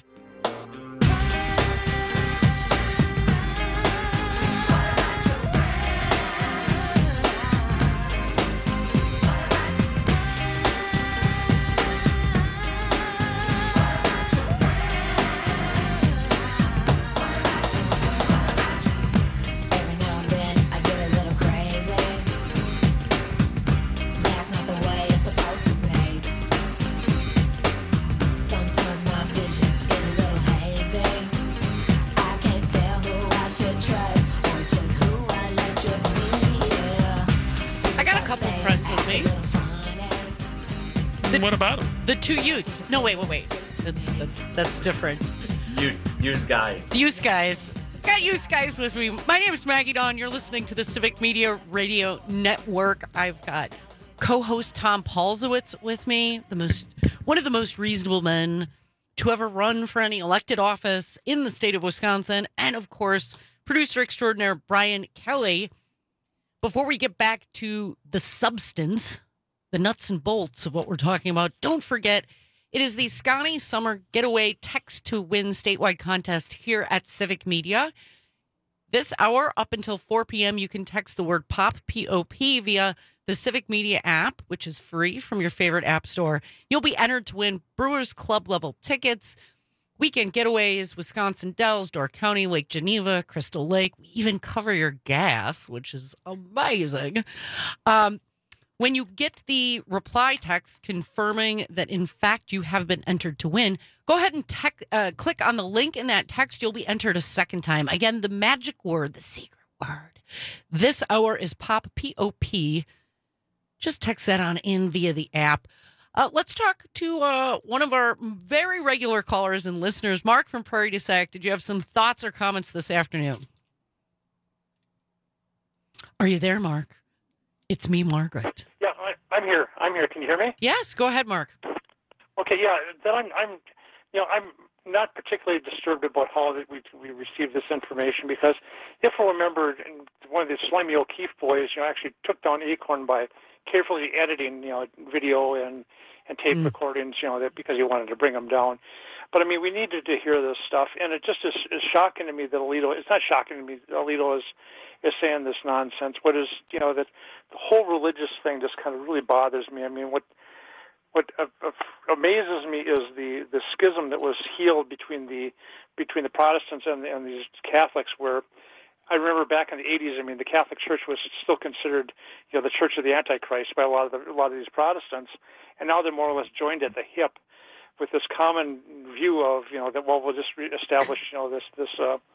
Speaker 19: What about them?
Speaker 16: The two Utes. No, wait. That's different.
Speaker 18: Use guys.
Speaker 16: Use guys. Got Use guys with me. My name is Maggie Dawn. You're listening to the Civic Media Radio Network. I've got co-host Tom Paulzowitz with me, one of the most reasonable men to ever run for any elected office in the state of Wisconsin, and of course, producer extraordinaire Brian Kelly. Before we get back to the substance, the nuts and bolts of what we're talking about, don't forget, it is the Scotty Summer Getaway Text to Win statewide contest here at Civic Media. This hour, up until 4 p.m., you can text the word POP, P-O-P, via the Civic Media app, which is free from your favorite app store. You'll be entered to win Brewers Club level tickets, weekend getaways, Wisconsin Dells, Door County, Lake Geneva, Crystal Lake. We even cover your gas, which is amazing. When you get the reply text confirming that, in fact, you have been entered to win, go ahead and click on the link in that text. You'll be entered a second time. Again, the magic word, the secret word. This hour is POP, P-O-P. Just text that on in via the app. Let's talk to one of our very regular callers and listeners, Mark from Prairie du Sac. Did you have some thoughts or comments this afternoon? Are you there, Mark? It's me, Margaret.
Speaker 6: Yeah, I'm here. Can you hear me?
Speaker 16: Yes, go ahead, Mark.
Speaker 6: Okay, yeah. Then I'm not particularly disturbed about how that we received this information, because if I remember, one of the Slimy O'Keefe boys, actually took down Acorn by carefully editing, video and tape recordings, because he wanted to bring them down. But I mean, we needed to hear this stuff, and it just is shocking to me that Alito. It's not shocking to me that Alito is saying this nonsense. What is, that the whole religious thing just kind of really bothers me. I mean, what amazes me is the schism that was healed between the Protestants and these Catholics, where I remember back in the 80s, I mean, the Catholic Church was still considered, the Church of the Antichrist by a lot of these Protestants, and now they're more or less joined at the hip with this common view of, that, well, we'll just establish, this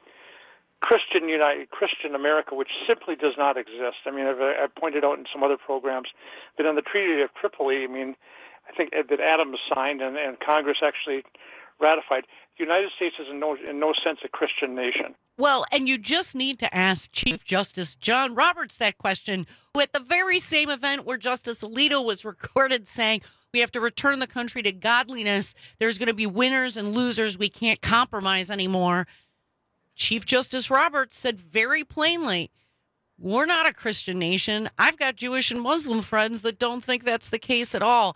Speaker 6: Christian America, which simply does not exist. I mean, I've pointed out in some other programs that in the Treaty of Tripoli, I mean, I think that Adams signed and Congress actually ratified, the United States is in no sense a Christian nation.
Speaker 16: Well, and you just need to ask Chief Justice John Roberts that question, who at the very same event where Justice Alito was recorded saying, we have to return the country to godliness, there's going to be winners and losers, we can't compromise anymore. Chief Justice Roberts said very plainly, we're not a Christian nation. I've got Jewish and Muslim friends that don't think that's the case at all.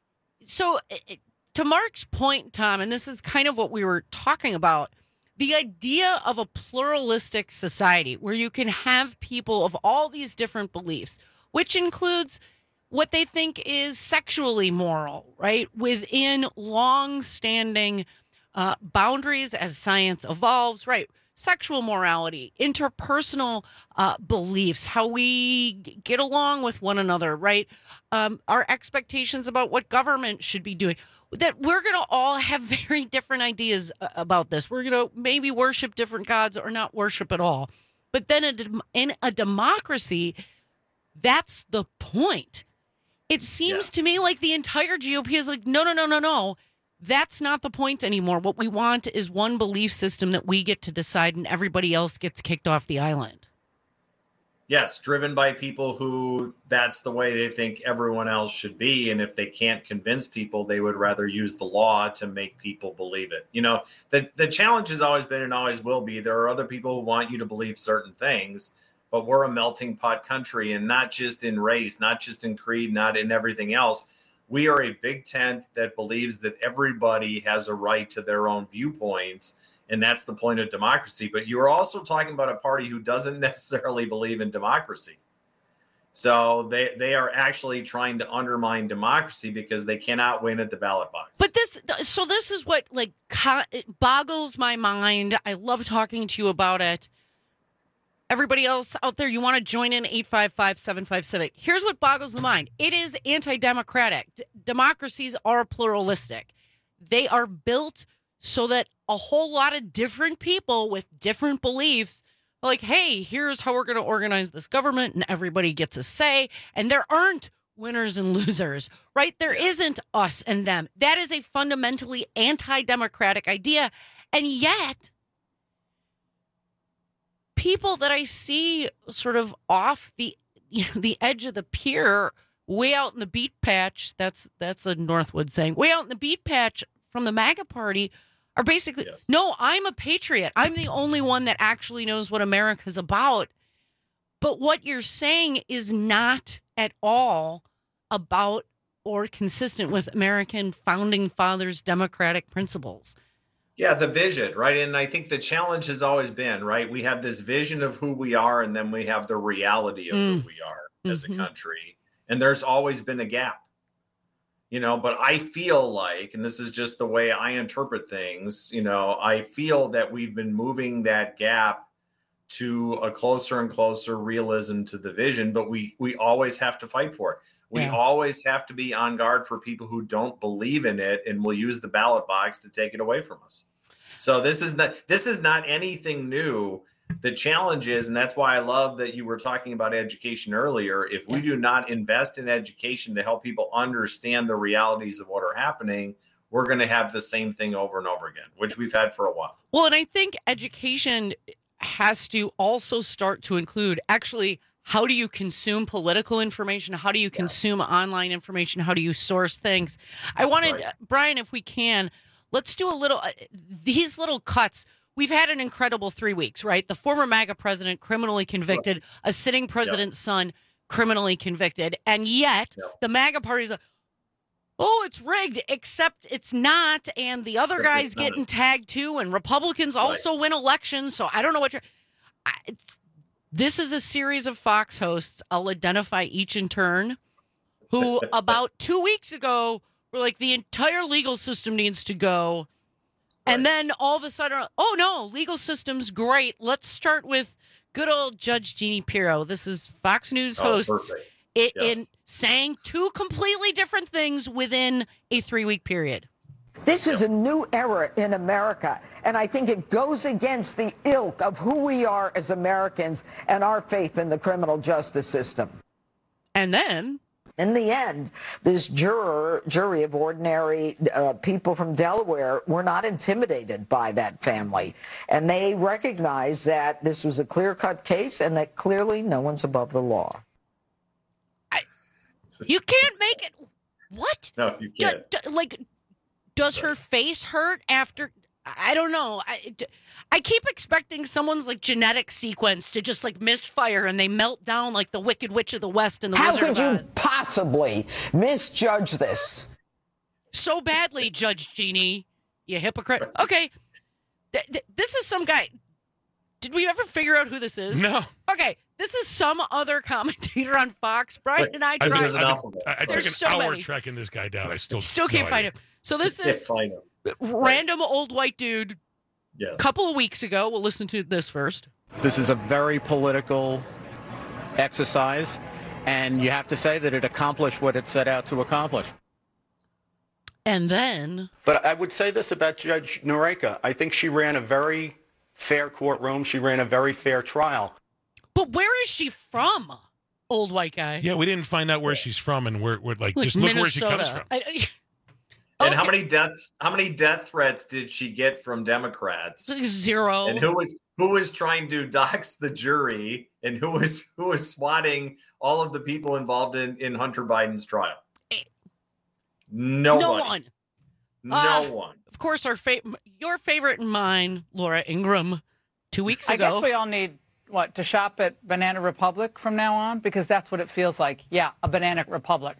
Speaker 16: So to Mark's point, Tom, and this is kind of what we were talking about, the idea of a pluralistic society where you can have people of all these different beliefs, which includes what they think is sexually moral, right, within long-standing boundaries as science evolves, right, sexual morality, interpersonal beliefs, how we get along with one another, right, our expectations about what government should be doing, that we're going to all have very different ideas about this. We're going to maybe worship different gods or not worship at all. But then in a democracy, that's the point. It seems to me like the entire GOP is like, no. That's not the point anymore. What we want is one belief system that we get to decide and everybody else gets kicked off the island.
Speaker 18: Yes, driven by people who that's the way they think everyone else should be. And if they can't convince people, they would rather use the law to make people believe it. The challenge has always been and always will be, there are other people who want you to believe certain things, but we're a melting pot country, and not just in race, not just in creed, not in everything else. We are a big tent that believes that everybody has a right to their own viewpoints, and that's the point of democracy. But you are also talking about a party who doesn't necessarily believe in democracy. So they are actually trying to undermine democracy because they cannot win at the ballot box.
Speaker 16: But this is what it boggles my mind. I love talking to you about it. Everybody else out there, you want to join in 855-75-CIVIC. Here's what boggles the mind. It is anti-democratic. Democracies are pluralistic. They are built so that a whole lot of different people with different beliefs are like, hey, here's how we're going to organize this government, and everybody gets a say. And there aren't winners and losers, right? There isn't us and them. That is a fundamentally anti-democratic idea. And yet, people that I see sort of off the edge of the pier, way out in the beat patch, that's a Northwood saying, way out in the beat patch from the MAGA party, are basically, no, I'm a patriot. I'm the only one that actually knows what America's about. But what you're saying is not at all about or consistent with American founding fathers' democratic principles.
Speaker 18: Yeah, the vision, right? And I think the challenge has always been, right? We have this vision of who we are, and then we have the reality of who we are as a country. And there's always been a gap. But I feel like, and this is just the way I interpret things, I feel that we've been moving that gap to a closer and closer realism to the vision, but we always have to fight for it. We always have to be on guard for people who don't believe in it and will use the ballot box to take it away from us. So this is not anything new. The challenge is, and that's why I love that you were talking about education earlier, if we do not invest in education to help people understand the realities of what are happening, we're going to have the same thing over and over again, which we've had for a while.
Speaker 16: Well, and I think education has to also start to include actually, how do you consume political information? How do you consume online information? How do you source things? I wanted, Brian, if we can, let's do a little, these little cuts. We've had an incredible 3 weeks, right? The former MAGA president criminally convicted, a sitting president's son criminally convicted, and yet the MAGA party's like, oh, it's rigged, except it's not, and the other guy's getting tagged too, and Republicans also win elections, so I don't know what this is a series of Fox hosts, I'll identify each in turn, who about 2 weeks ago were like, the entire legal system needs to go. And then all of a sudden, oh no, legal system's great. Let's start with good old Judge Jeannie Pirro. This is Fox News hosts in saying two completely different things within a 3 week period.
Speaker 10: This is a new era in America, and I think it goes against the ilk of who we are as Americans and our faith in the criminal justice system.
Speaker 16: And then,
Speaker 10: in the end, this jury of ordinary people from Delaware were not intimidated by that family. And they recognized that this was a clear-cut case and that clearly no one's above the law.
Speaker 16: You can't make it. What?
Speaker 18: No, you can't.
Speaker 16: Does her face hurt after? I don't know. I keep expecting someone's genetic sequence to just misfire and they melt down like the Wicked Witch of the West and the
Speaker 10: How
Speaker 16: Wizard
Speaker 10: could
Speaker 16: of
Speaker 10: you
Speaker 16: Oz.
Speaker 10: possibly misjudge this?
Speaker 16: So badly, Judge Jeannie, you hypocrite. Okay, this is some guy. Did we ever figure out who this is?
Speaker 19: No.
Speaker 16: Okay, this is some other commentator on Fox. Brian and I tried.
Speaker 19: I took an hour tracking this guy down. I still
Speaker 16: can't find him. So this is random old white dude. A couple of weeks ago. We'll listen to this first.
Speaker 12: This is a very political exercise, and you have to say that it accomplished what it set out to accomplish.
Speaker 16: And then...
Speaker 12: But I would say this about Judge Noreika. I think she ran a very fair courtroom. She ran a very fair trial.
Speaker 16: But where is she from, old white guy?
Speaker 19: Yeah, we didn't find out where she's from, and we're just look where she comes from.
Speaker 18: And how many death threats did she get from Democrats?
Speaker 16: Zero.
Speaker 18: And who was trying to dox the jury, and who was swatting all of the people involved in Hunter Biden's trial? No one. No one.
Speaker 16: Of course, your favorite and mine, Laura Ingraham, 2 weeks ago.
Speaker 13: I guess we all need to shop at Banana Republic from now on, because that's what it feels like. Yeah, a Banana Republic.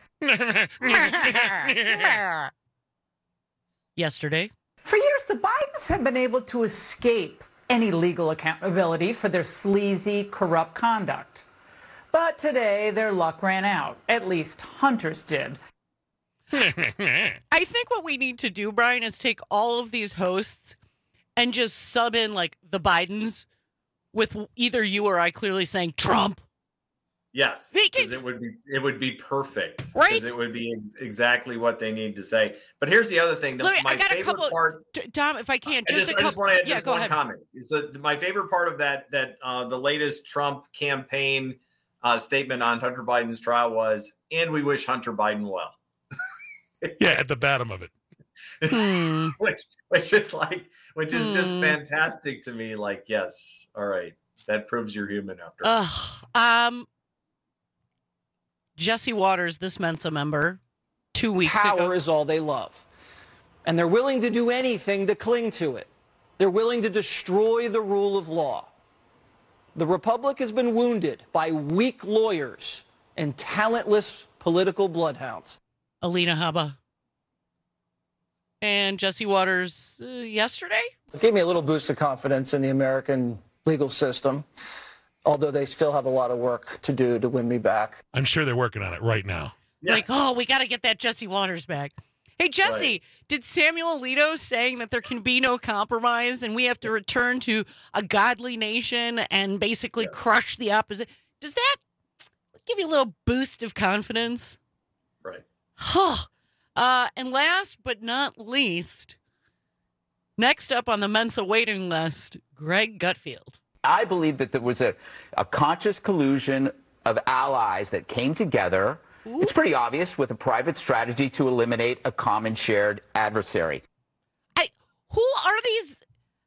Speaker 16: Yesterday.
Speaker 13: For years, the Bidens have been able to escape any legal accountability for their sleazy, corrupt conduct. But today, their luck ran out. At least Hunter's did.
Speaker 16: I think what we need to do, Brian, is take all of these hosts and just sub in the Bidens with either you or I clearly saying Trump.
Speaker 18: Yes, because it would be perfect.
Speaker 16: Right?
Speaker 18: Because it would be exactly what they need to say. But here's the other thing.
Speaker 16: I got a couple. Tom, if I can,
Speaker 18: I just want to add one comment. So my favorite part of that the latest Trump campaign statement on Hunter Biden's trial was, and we wish Hunter Biden well.
Speaker 19: Yeah, at the bottom of it.
Speaker 18: which is just fantastic to me. Like, yes, all right. That proves you're human after all.
Speaker 16: Jesse Waters, this Mensa member, 2 weeks ago.
Speaker 7: Power is all they love. And they're willing to do anything to cling to it. They're willing to destroy the rule of law. The Republic has been wounded by weak lawyers and talentless political bloodhounds.
Speaker 16: Alina Habba. And Jesse Waters yesterday?
Speaker 7: It gave me a little boost of confidence in the American legal system, although they still have a lot of work to do to win me back.
Speaker 19: I'm sure they're working on it right now.
Speaker 16: Yes. Like, we got to get that Jesse Waters back. Hey, Jesse, did Samuel Alito saying that there can be no compromise and we have to return to a godly nation and basically crush the opposition, does that give you a little boost of confidence?
Speaker 18: Right.
Speaker 16: And last but not least, next up on the Mensa waiting list, Greg Gutfield.
Speaker 15: I believe that there was a conscious collusion of allies that came together. Ooh. It's pretty obvious, with a private strategy to eliminate a common shared adversary.
Speaker 16: Who are these?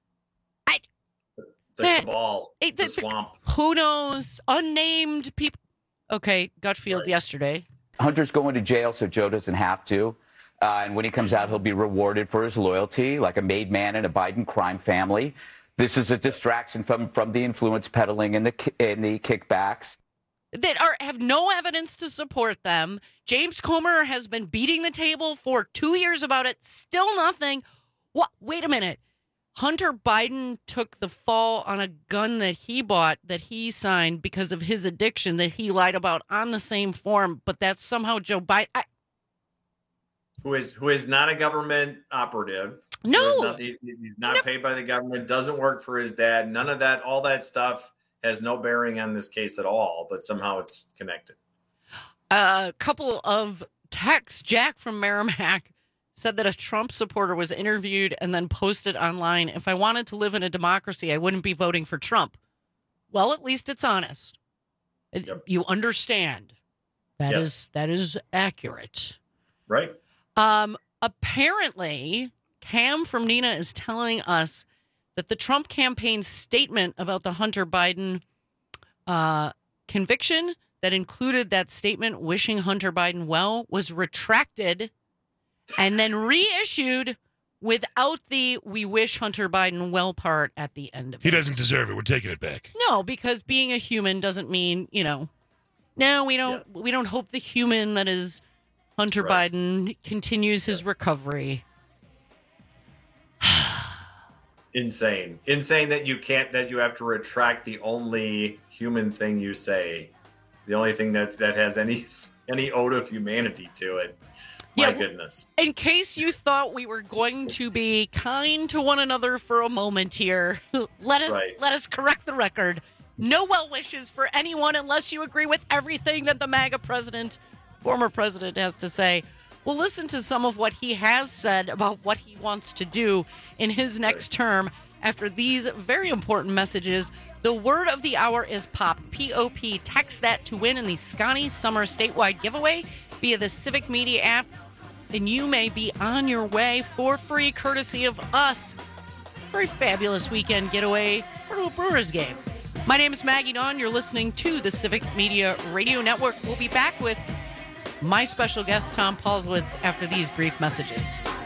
Speaker 18: The cabal, the swamp.
Speaker 16: Who knows? Unnamed people. Okay, Gutfield yesterday.
Speaker 15: Hunter's going to jail, so Joe doesn't have to. And when he comes out, he'll be rewarded for his loyalty, like a made man in a Biden crime family. This is a distraction from the influence peddling and the kickbacks
Speaker 16: that have no evidence to support them. James Comer has been beating the table for 2 years about it. Still nothing. What? Wait a minute. Hunter Biden took the fall on a gun that he bought, that he signed because of his addiction, that he lied about on the same form, but that's somehow Joe Biden.
Speaker 18: Who is not a government operative.
Speaker 16: No.
Speaker 18: He's not paid by the government, doesn't work for his dad. None of that, all that stuff has no bearing on this case at all, but somehow it's connected.
Speaker 16: A couple of texts. Jack from Merrimack said that a Trump supporter was interviewed and then posted online, if I wanted to live in a democracy, I wouldn't be voting for Trump. Well, at least it's honest. Yep. You understand. That is accurate.
Speaker 18: Right.
Speaker 16: Apparently, Cam from Nina is telling us that the Trump campaign's statement about the Hunter Biden conviction that included that statement wishing Hunter Biden well was retracted and then reissued without the "we wish Hunter Biden well" part at the end of it.
Speaker 19: He doesn't deserve it. We're taking it back.
Speaker 16: No, because being a human doesn't mean, no, we don't hope the human that is Hunter Biden continues his recovery.
Speaker 18: Insane that you have to retract the only human thing you say, the only thing that has any ode of humanity to it. My goodness.
Speaker 16: In case you thought we were going to be kind to one another for a moment here, let us correct the record. No well wishes for anyone unless you agree with everything that the MAGA former president has to say. We'll listen to some of what he has said about what he wants to do in his next term after these very important messages. The word of the hour is POP, P-O-P. Text that to win in the Scotty Summer statewide giveaway via the Civic Media app, and you may be on your way for free, courtesy of us, for a fabulous weekend getaway or to a Brewers game. My name is Maggie Dawn. You're listening to the Civic Media Radio Network. We'll be back with my special guest, Tom Paulswitz, after these brief messages.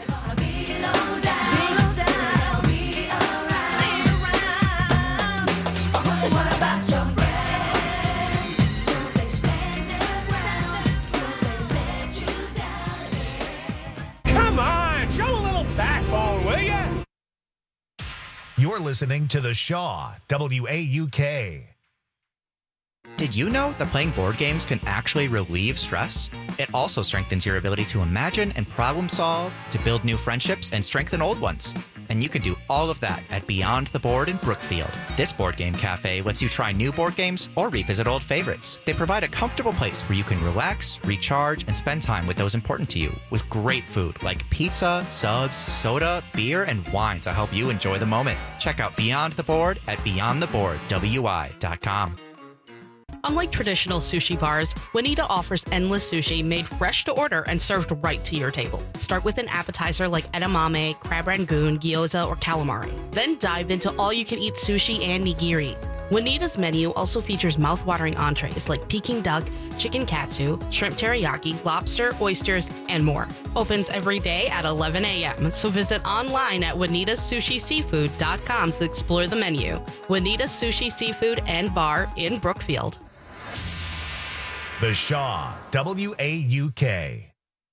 Speaker 17: Come on, show a little backbone, will ya?
Speaker 20: You're listening to The Shaw, WAUK.
Speaker 25: Did you know that playing board games can actually relieve stress? It also strengthens your ability to imagine and problem solve, to build new friendships and strengthen old ones. And you can do all of that at Beyond the Board in Brookfield. This board game cafe lets you try new board games or revisit old favorites. They provide a comfortable place where you can relax, recharge, and spend time with those important to you, with great food like pizza, subs, soda, beer, and wine to help you enjoy the moment. Check out Beyond the Board at beyondtheboardwi.com.
Speaker 4: Unlike traditional sushi bars, Juanita offers endless sushi made fresh to order and served right to your table. Start with an appetizer like edamame, crab rangoon, gyoza, or calamari. Then dive into all-you-can-eat sushi and nigiri. Juanita's menu also features mouth-watering entrees like Peking duck, chicken katsu, shrimp teriyaki, lobster, oysters, and more. Opens every day at 11 a.m., so visit online at JuanitaSushiSeafood.com to explore the menu. Juanita Sushi Seafood and Bar in Brookfield.
Speaker 20: The Shaw, WAUK.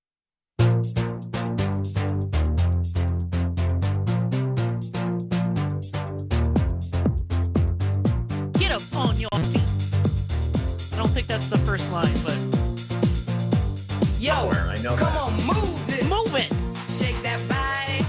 Speaker 16: Get up on your feet. I don't think that's the first line, but yo,
Speaker 18: I know
Speaker 16: come
Speaker 18: that.
Speaker 16: on, move it, move it, shake that body,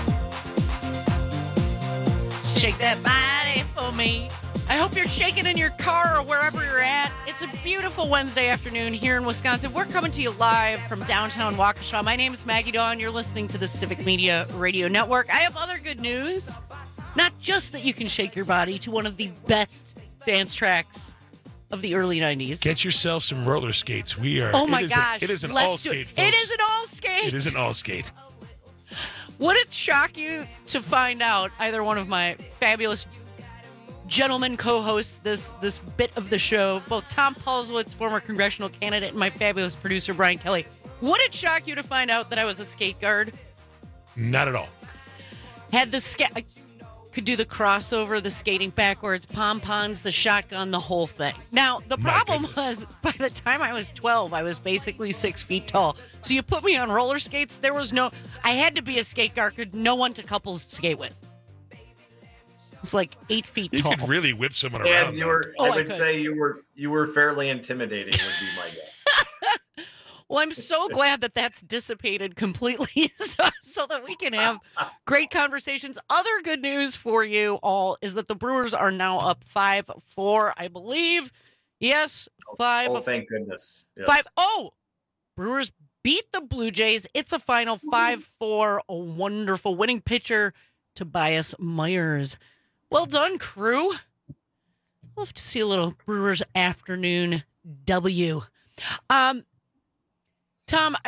Speaker 16: shake that body for me. I hope you're shaking in your car or wherever you're at. It's a beautiful Wednesday afternoon here in Wisconsin. We're coming to you live from downtown Waukesha. My name is Maggie Dawn. You're listening to the Civic Media Radio Network. I have other good news. Not just that you can shake your body to one of the best dance tracks of the early 90s.
Speaker 19: Get yourself some roller skates. We are.
Speaker 16: Oh my gosh.
Speaker 19: It is an
Speaker 16: Let's
Speaker 19: all
Speaker 16: do
Speaker 19: skate.
Speaker 16: it. It is an all skate.
Speaker 19: It is an all skate.
Speaker 16: Would it shock you to find out either one of my fabulous gentlemen co-hosts this bit of the show, both Tom Paulswitz, former congressional candidate, and my fabulous producer, Brian Kelly? Would it shock you to find out that I was a skate guard?
Speaker 19: Not at all.
Speaker 16: Had the could do the crossover, the skating backwards, pom-poms, the shotgun, the whole thing. Now, the problem was, by the time I was 12, I was basically 6 feet tall. So you put me on roller skates, I had to be a skate guard, no one to couples skate with. It's like 8 feet tall.
Speaker 19: You could really whip someone
Speaker 18: And
Speaker 19: around.
Speaker 18: you were, I would say you were fairly intimidating, would be my guess.
Speaker 16: Well, I'm so glad that that's dissipated completely so that we can have great conversations. Other good news for you all is that the Brewers are now up 5-4, I believe. Yes, 5.
Speaker 18: Oh, thank goodness. Yes.
Speaker 16: 5. Oh, Brewers beat the Blue Jays. It's a final 5-4. A wonderful winning pitcher, Tobias Myers. Well done, crew. Love to see a little Brewers afternoon W. Tom,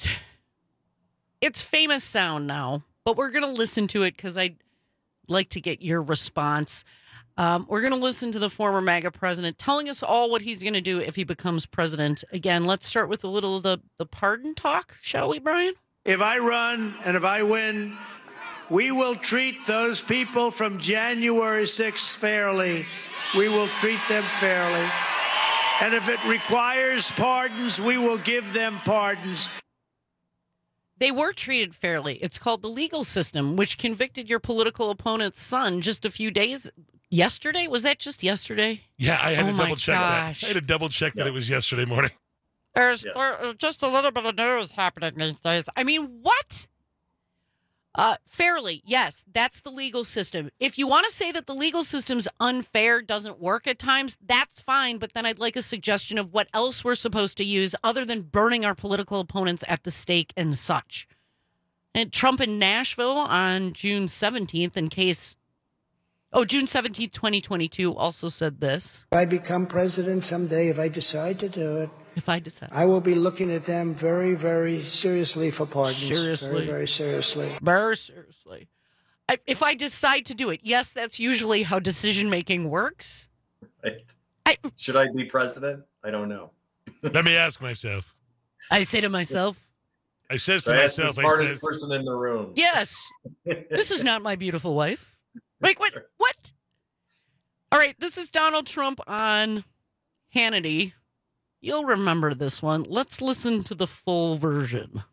Speaker 16: it's famous sound now, but we're going to listen to it because I'd like to get your response. We're going to listen to the former MAGA president telling us all what he's going to do if he becomes president. Again, let's start with a little of the pardon talk, shall we, Brian?
Speaker 2: If I run and if I win, we will treat those people from January 6th fairly. We will treat them fairly. And if it requires pardons, we will give them pardons.
Speaker 16: They were treated fairly. It's called the legal system, which convicted your political opponent's son just a few days yesterday. Was that just yesterday?
Speaker 19: Yeah, I had to double check
Speaker 16: gosh.
Speaker 19: that. I had to double check that it was yesterday morning.
Speaker 16: There's just a little bit of news happening these days. I mean, what? Fairly, yes, that's the legal system. If you want to say that the legal system's unfair, doesn't work at times, that's fine. But then I'd like a suggestion of what else we're supposed to use other than burning our political opponents at the stake and such. And Trump in Nashville on June 17th, June 17th, 2022, also said this.
Speaker 2: If I become president someday, if I decide to do it, I will be looking at them very, very seriously for pardons.
Speaker 16: Seriously.
Speaker 2: Very, very seriously.
Speaker 16: Very seriously. If I decide to do it, yes, that's usually how decision-making works.
Speaker 18: Right. Should I be president? I don't know.
Speaker 19: Let me ask myself.
Speaker 16: I say to myself.
Speaker 19: I says
Speaker 18: so
Speaker 19: to
Speaker 18: I
Speaker 19: myself.
Speaker 18: the smartest person in the room.
Speaker 16: Yes. This is not my beautiful wife. Wait, what? All right, this is Donald Trump on Hannity. You'll remember this one. Let's listen to the full version.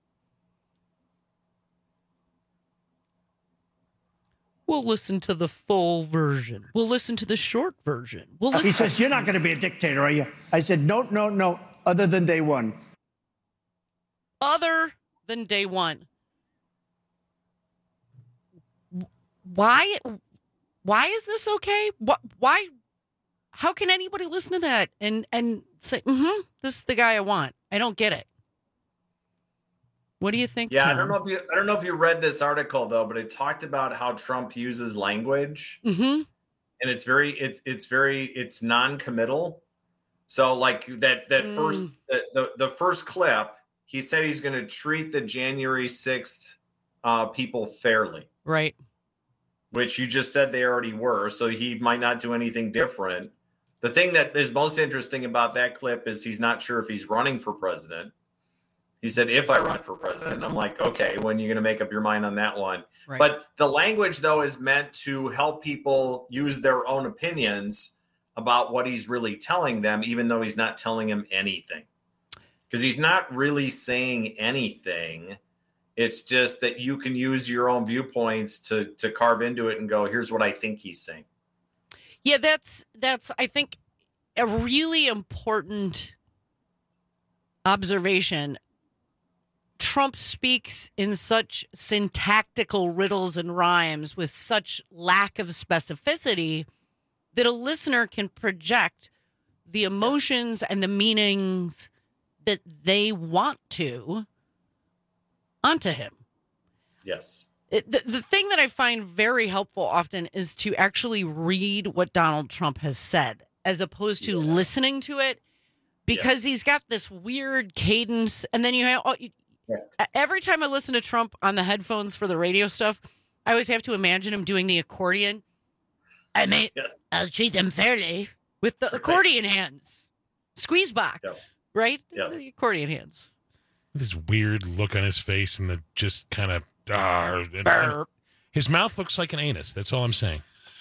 Speaker 16: We'll listen to the full version. We'll listen to the short version.
Speaker 2: He says, you're not going to be a dictator, are you? I said, no, other than day one.
Speaker 16: Other than day one. Why is this okay? Why? How can anybody listen to that and say, this is the guy I want? I don't get it. What do you think?
Speaker 18: Yeah,
Speaker 16: Tom?
Speaker 18: I don't know if you read this article though, but it talked about how Trump uses language, and it's non-committal. So like that first the first clip, he said he's going to treat the January 6th people fairly.
Speaker 16: Right.
Speaker 18: Which you just said they already were. So he might not do anything different. The thing that is most interesting about that clip is he's not sure if he's running for president. He said, if I run for president. I'm like, okay, when are you going to make up your mind on that one?
Speaker 16: Right.
Speaker 18: But the language, though, is meant to help people use their own opinions about what he's really telling them, even though he's not telling them anything. Because he's not really saying anything. It's just that you can use your own viewpoints to carve into it and go, here's what I think he's saying.
Speaker 16: Yeah, that's I think a really important observation. Trump speaks in such syntactical riddles and rhymes with such lack of specificity that a listener can project the emotions and the meanings that they want to onto him.
Speaker 18: Yes.
Speaker 16: The thing that I find very helpful often is to actually read what Donald Trump has said as opposed to listening to it, because he's got this weird cadence. And then you have every time I listen to Trump on the headphones for the radio stuff, I always have to imagine him doing the accordion. I'll treat them fairly with the accordion hands. Squeeze box, right?
Speaker 18: Yes.
Speaker 16: The accordion hands.
Speaker 19: This weird look on his face and the just kind of and his mouth looks like an anus. That's all I'm saying.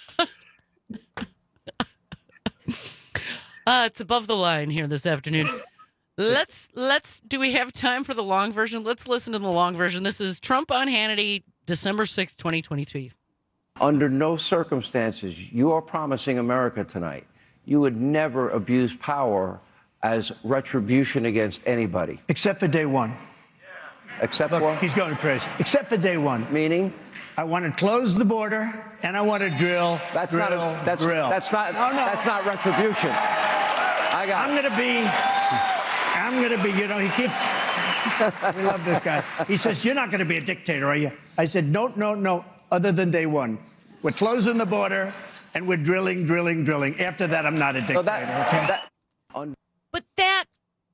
Speaker 16: It's above the line here this afternoon. Let's do we have time for the long version? Let's listen to the long version. This is Trump on Hannity, December 6th, 2023.
Speaker 3: Under no circumstances, you are promising America tonight you would never abuse power as retribution against anybody.
Speaker 2: Except for day one.
Speaker 3: Except
Speaker 2: Look,
Speaker 3: what?
Speaker 2: he's going crazy. Except for day one.
Speaker 3: Meaning?
Speaker 2: I want to close the border and I want to drill.
Speaker 3: That's
Speaker 2: drill,
Speaker 3: not
Speaker 2: drill.
Speaker 3: That's not retribution.
Speaker 2: I'm gonna be, you know, he keeps, we love this guy. He says, you're not gonna be a dictator, are you? I said, no, other than day one. We're closing the border and we're drilling. After that, I'm not a dictator, okay?
Speaker 16: But that,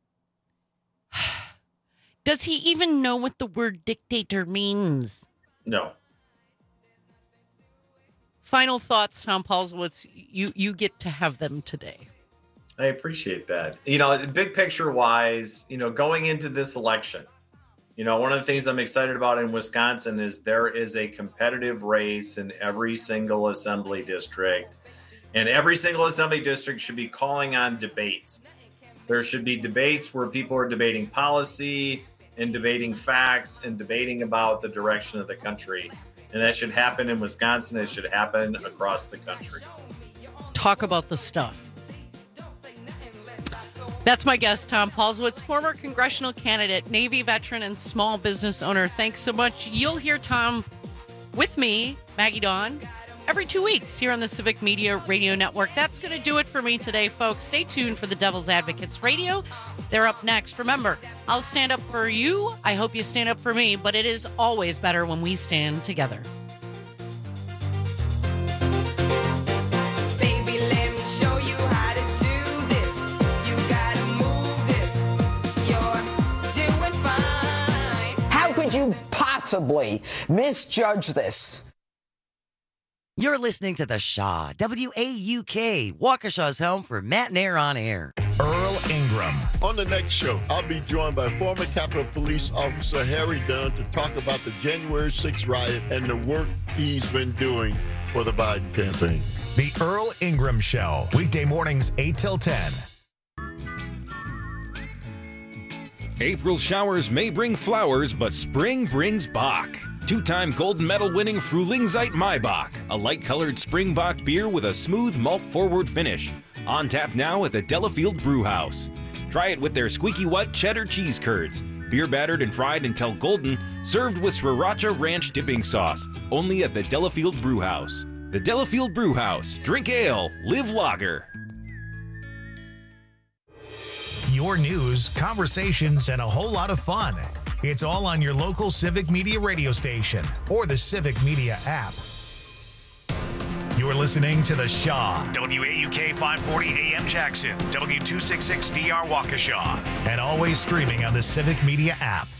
Speaker 16: does he even know what the word dictator means?
Speaker 18: No.
Speaker 16: Final thoughts, Tom Paulsowitz. You get to have them today.
Speaker 18: I appreciate that. You know, big picture wise, you know, going into this election, you know, one of the things I'm excited about in Wisconsin is there is a competitive race in every single assembly district, and every single assembly district should be calling on debates. There should be debates where people are debating policy and debating facts and debating about the direction of the country. And that should happen in Wisconsin. It should happen across the country.
Speaker 16: Talk about the stuff. That's my guest, Tom Paulsowitz, former congressional candidate, Navy veteran, and small business owner. Thanks so much. You'll hear Tom with me, Maggie Dawn, every 2 weeks here on the Civic Media Radio Network. That's going to do it for me today, folks. Stay tuned for the Devil's Advocates Radio. They're up next. Remember, I'll stand up for you. I hope you stand up for me, but it is always better when we stand together.
Speaker 10: You possibly misjudge this?
Speaker 21: You're listening to The Shaw, WAUK, Waukesha's home for Matt and Air on Air.
Speaker 20: Earl Ingram.
Speaker 22: On the next show, I'll be joined by former Capitol Police Officer Harry Dunn to talk about the January 6th riot and the work he's been doing for the Biden campaign.
Speaker 20: The Earl Ingram Show, weekday mornings 8 till 10.
Speaker 23: April showers may bring flowers, but spring brings Bach. Two-time gold medal winning Frühlingszeit Maibach, a light-colored spring Bach beer with a smooth malt-forward finish. On tap now at the Delafield Brewhouse. Try it with their squeaky white cheddar cheese curds. Beer battered and fried until golden, served with Sriracha Ranch dipping sauce. Only at the Delafield Brewhouse. The Delafield Brewhouse. Drink ale, live lager.
Speaker 20: Your news, conversations, and a whole lot of fun. It's all on your local Civic Media radio station or the Civic Media app. You're listening to The Shaw, WAUK 540 AM Jackson, W266DR Waukesha, and always streaming on the Civic Media app.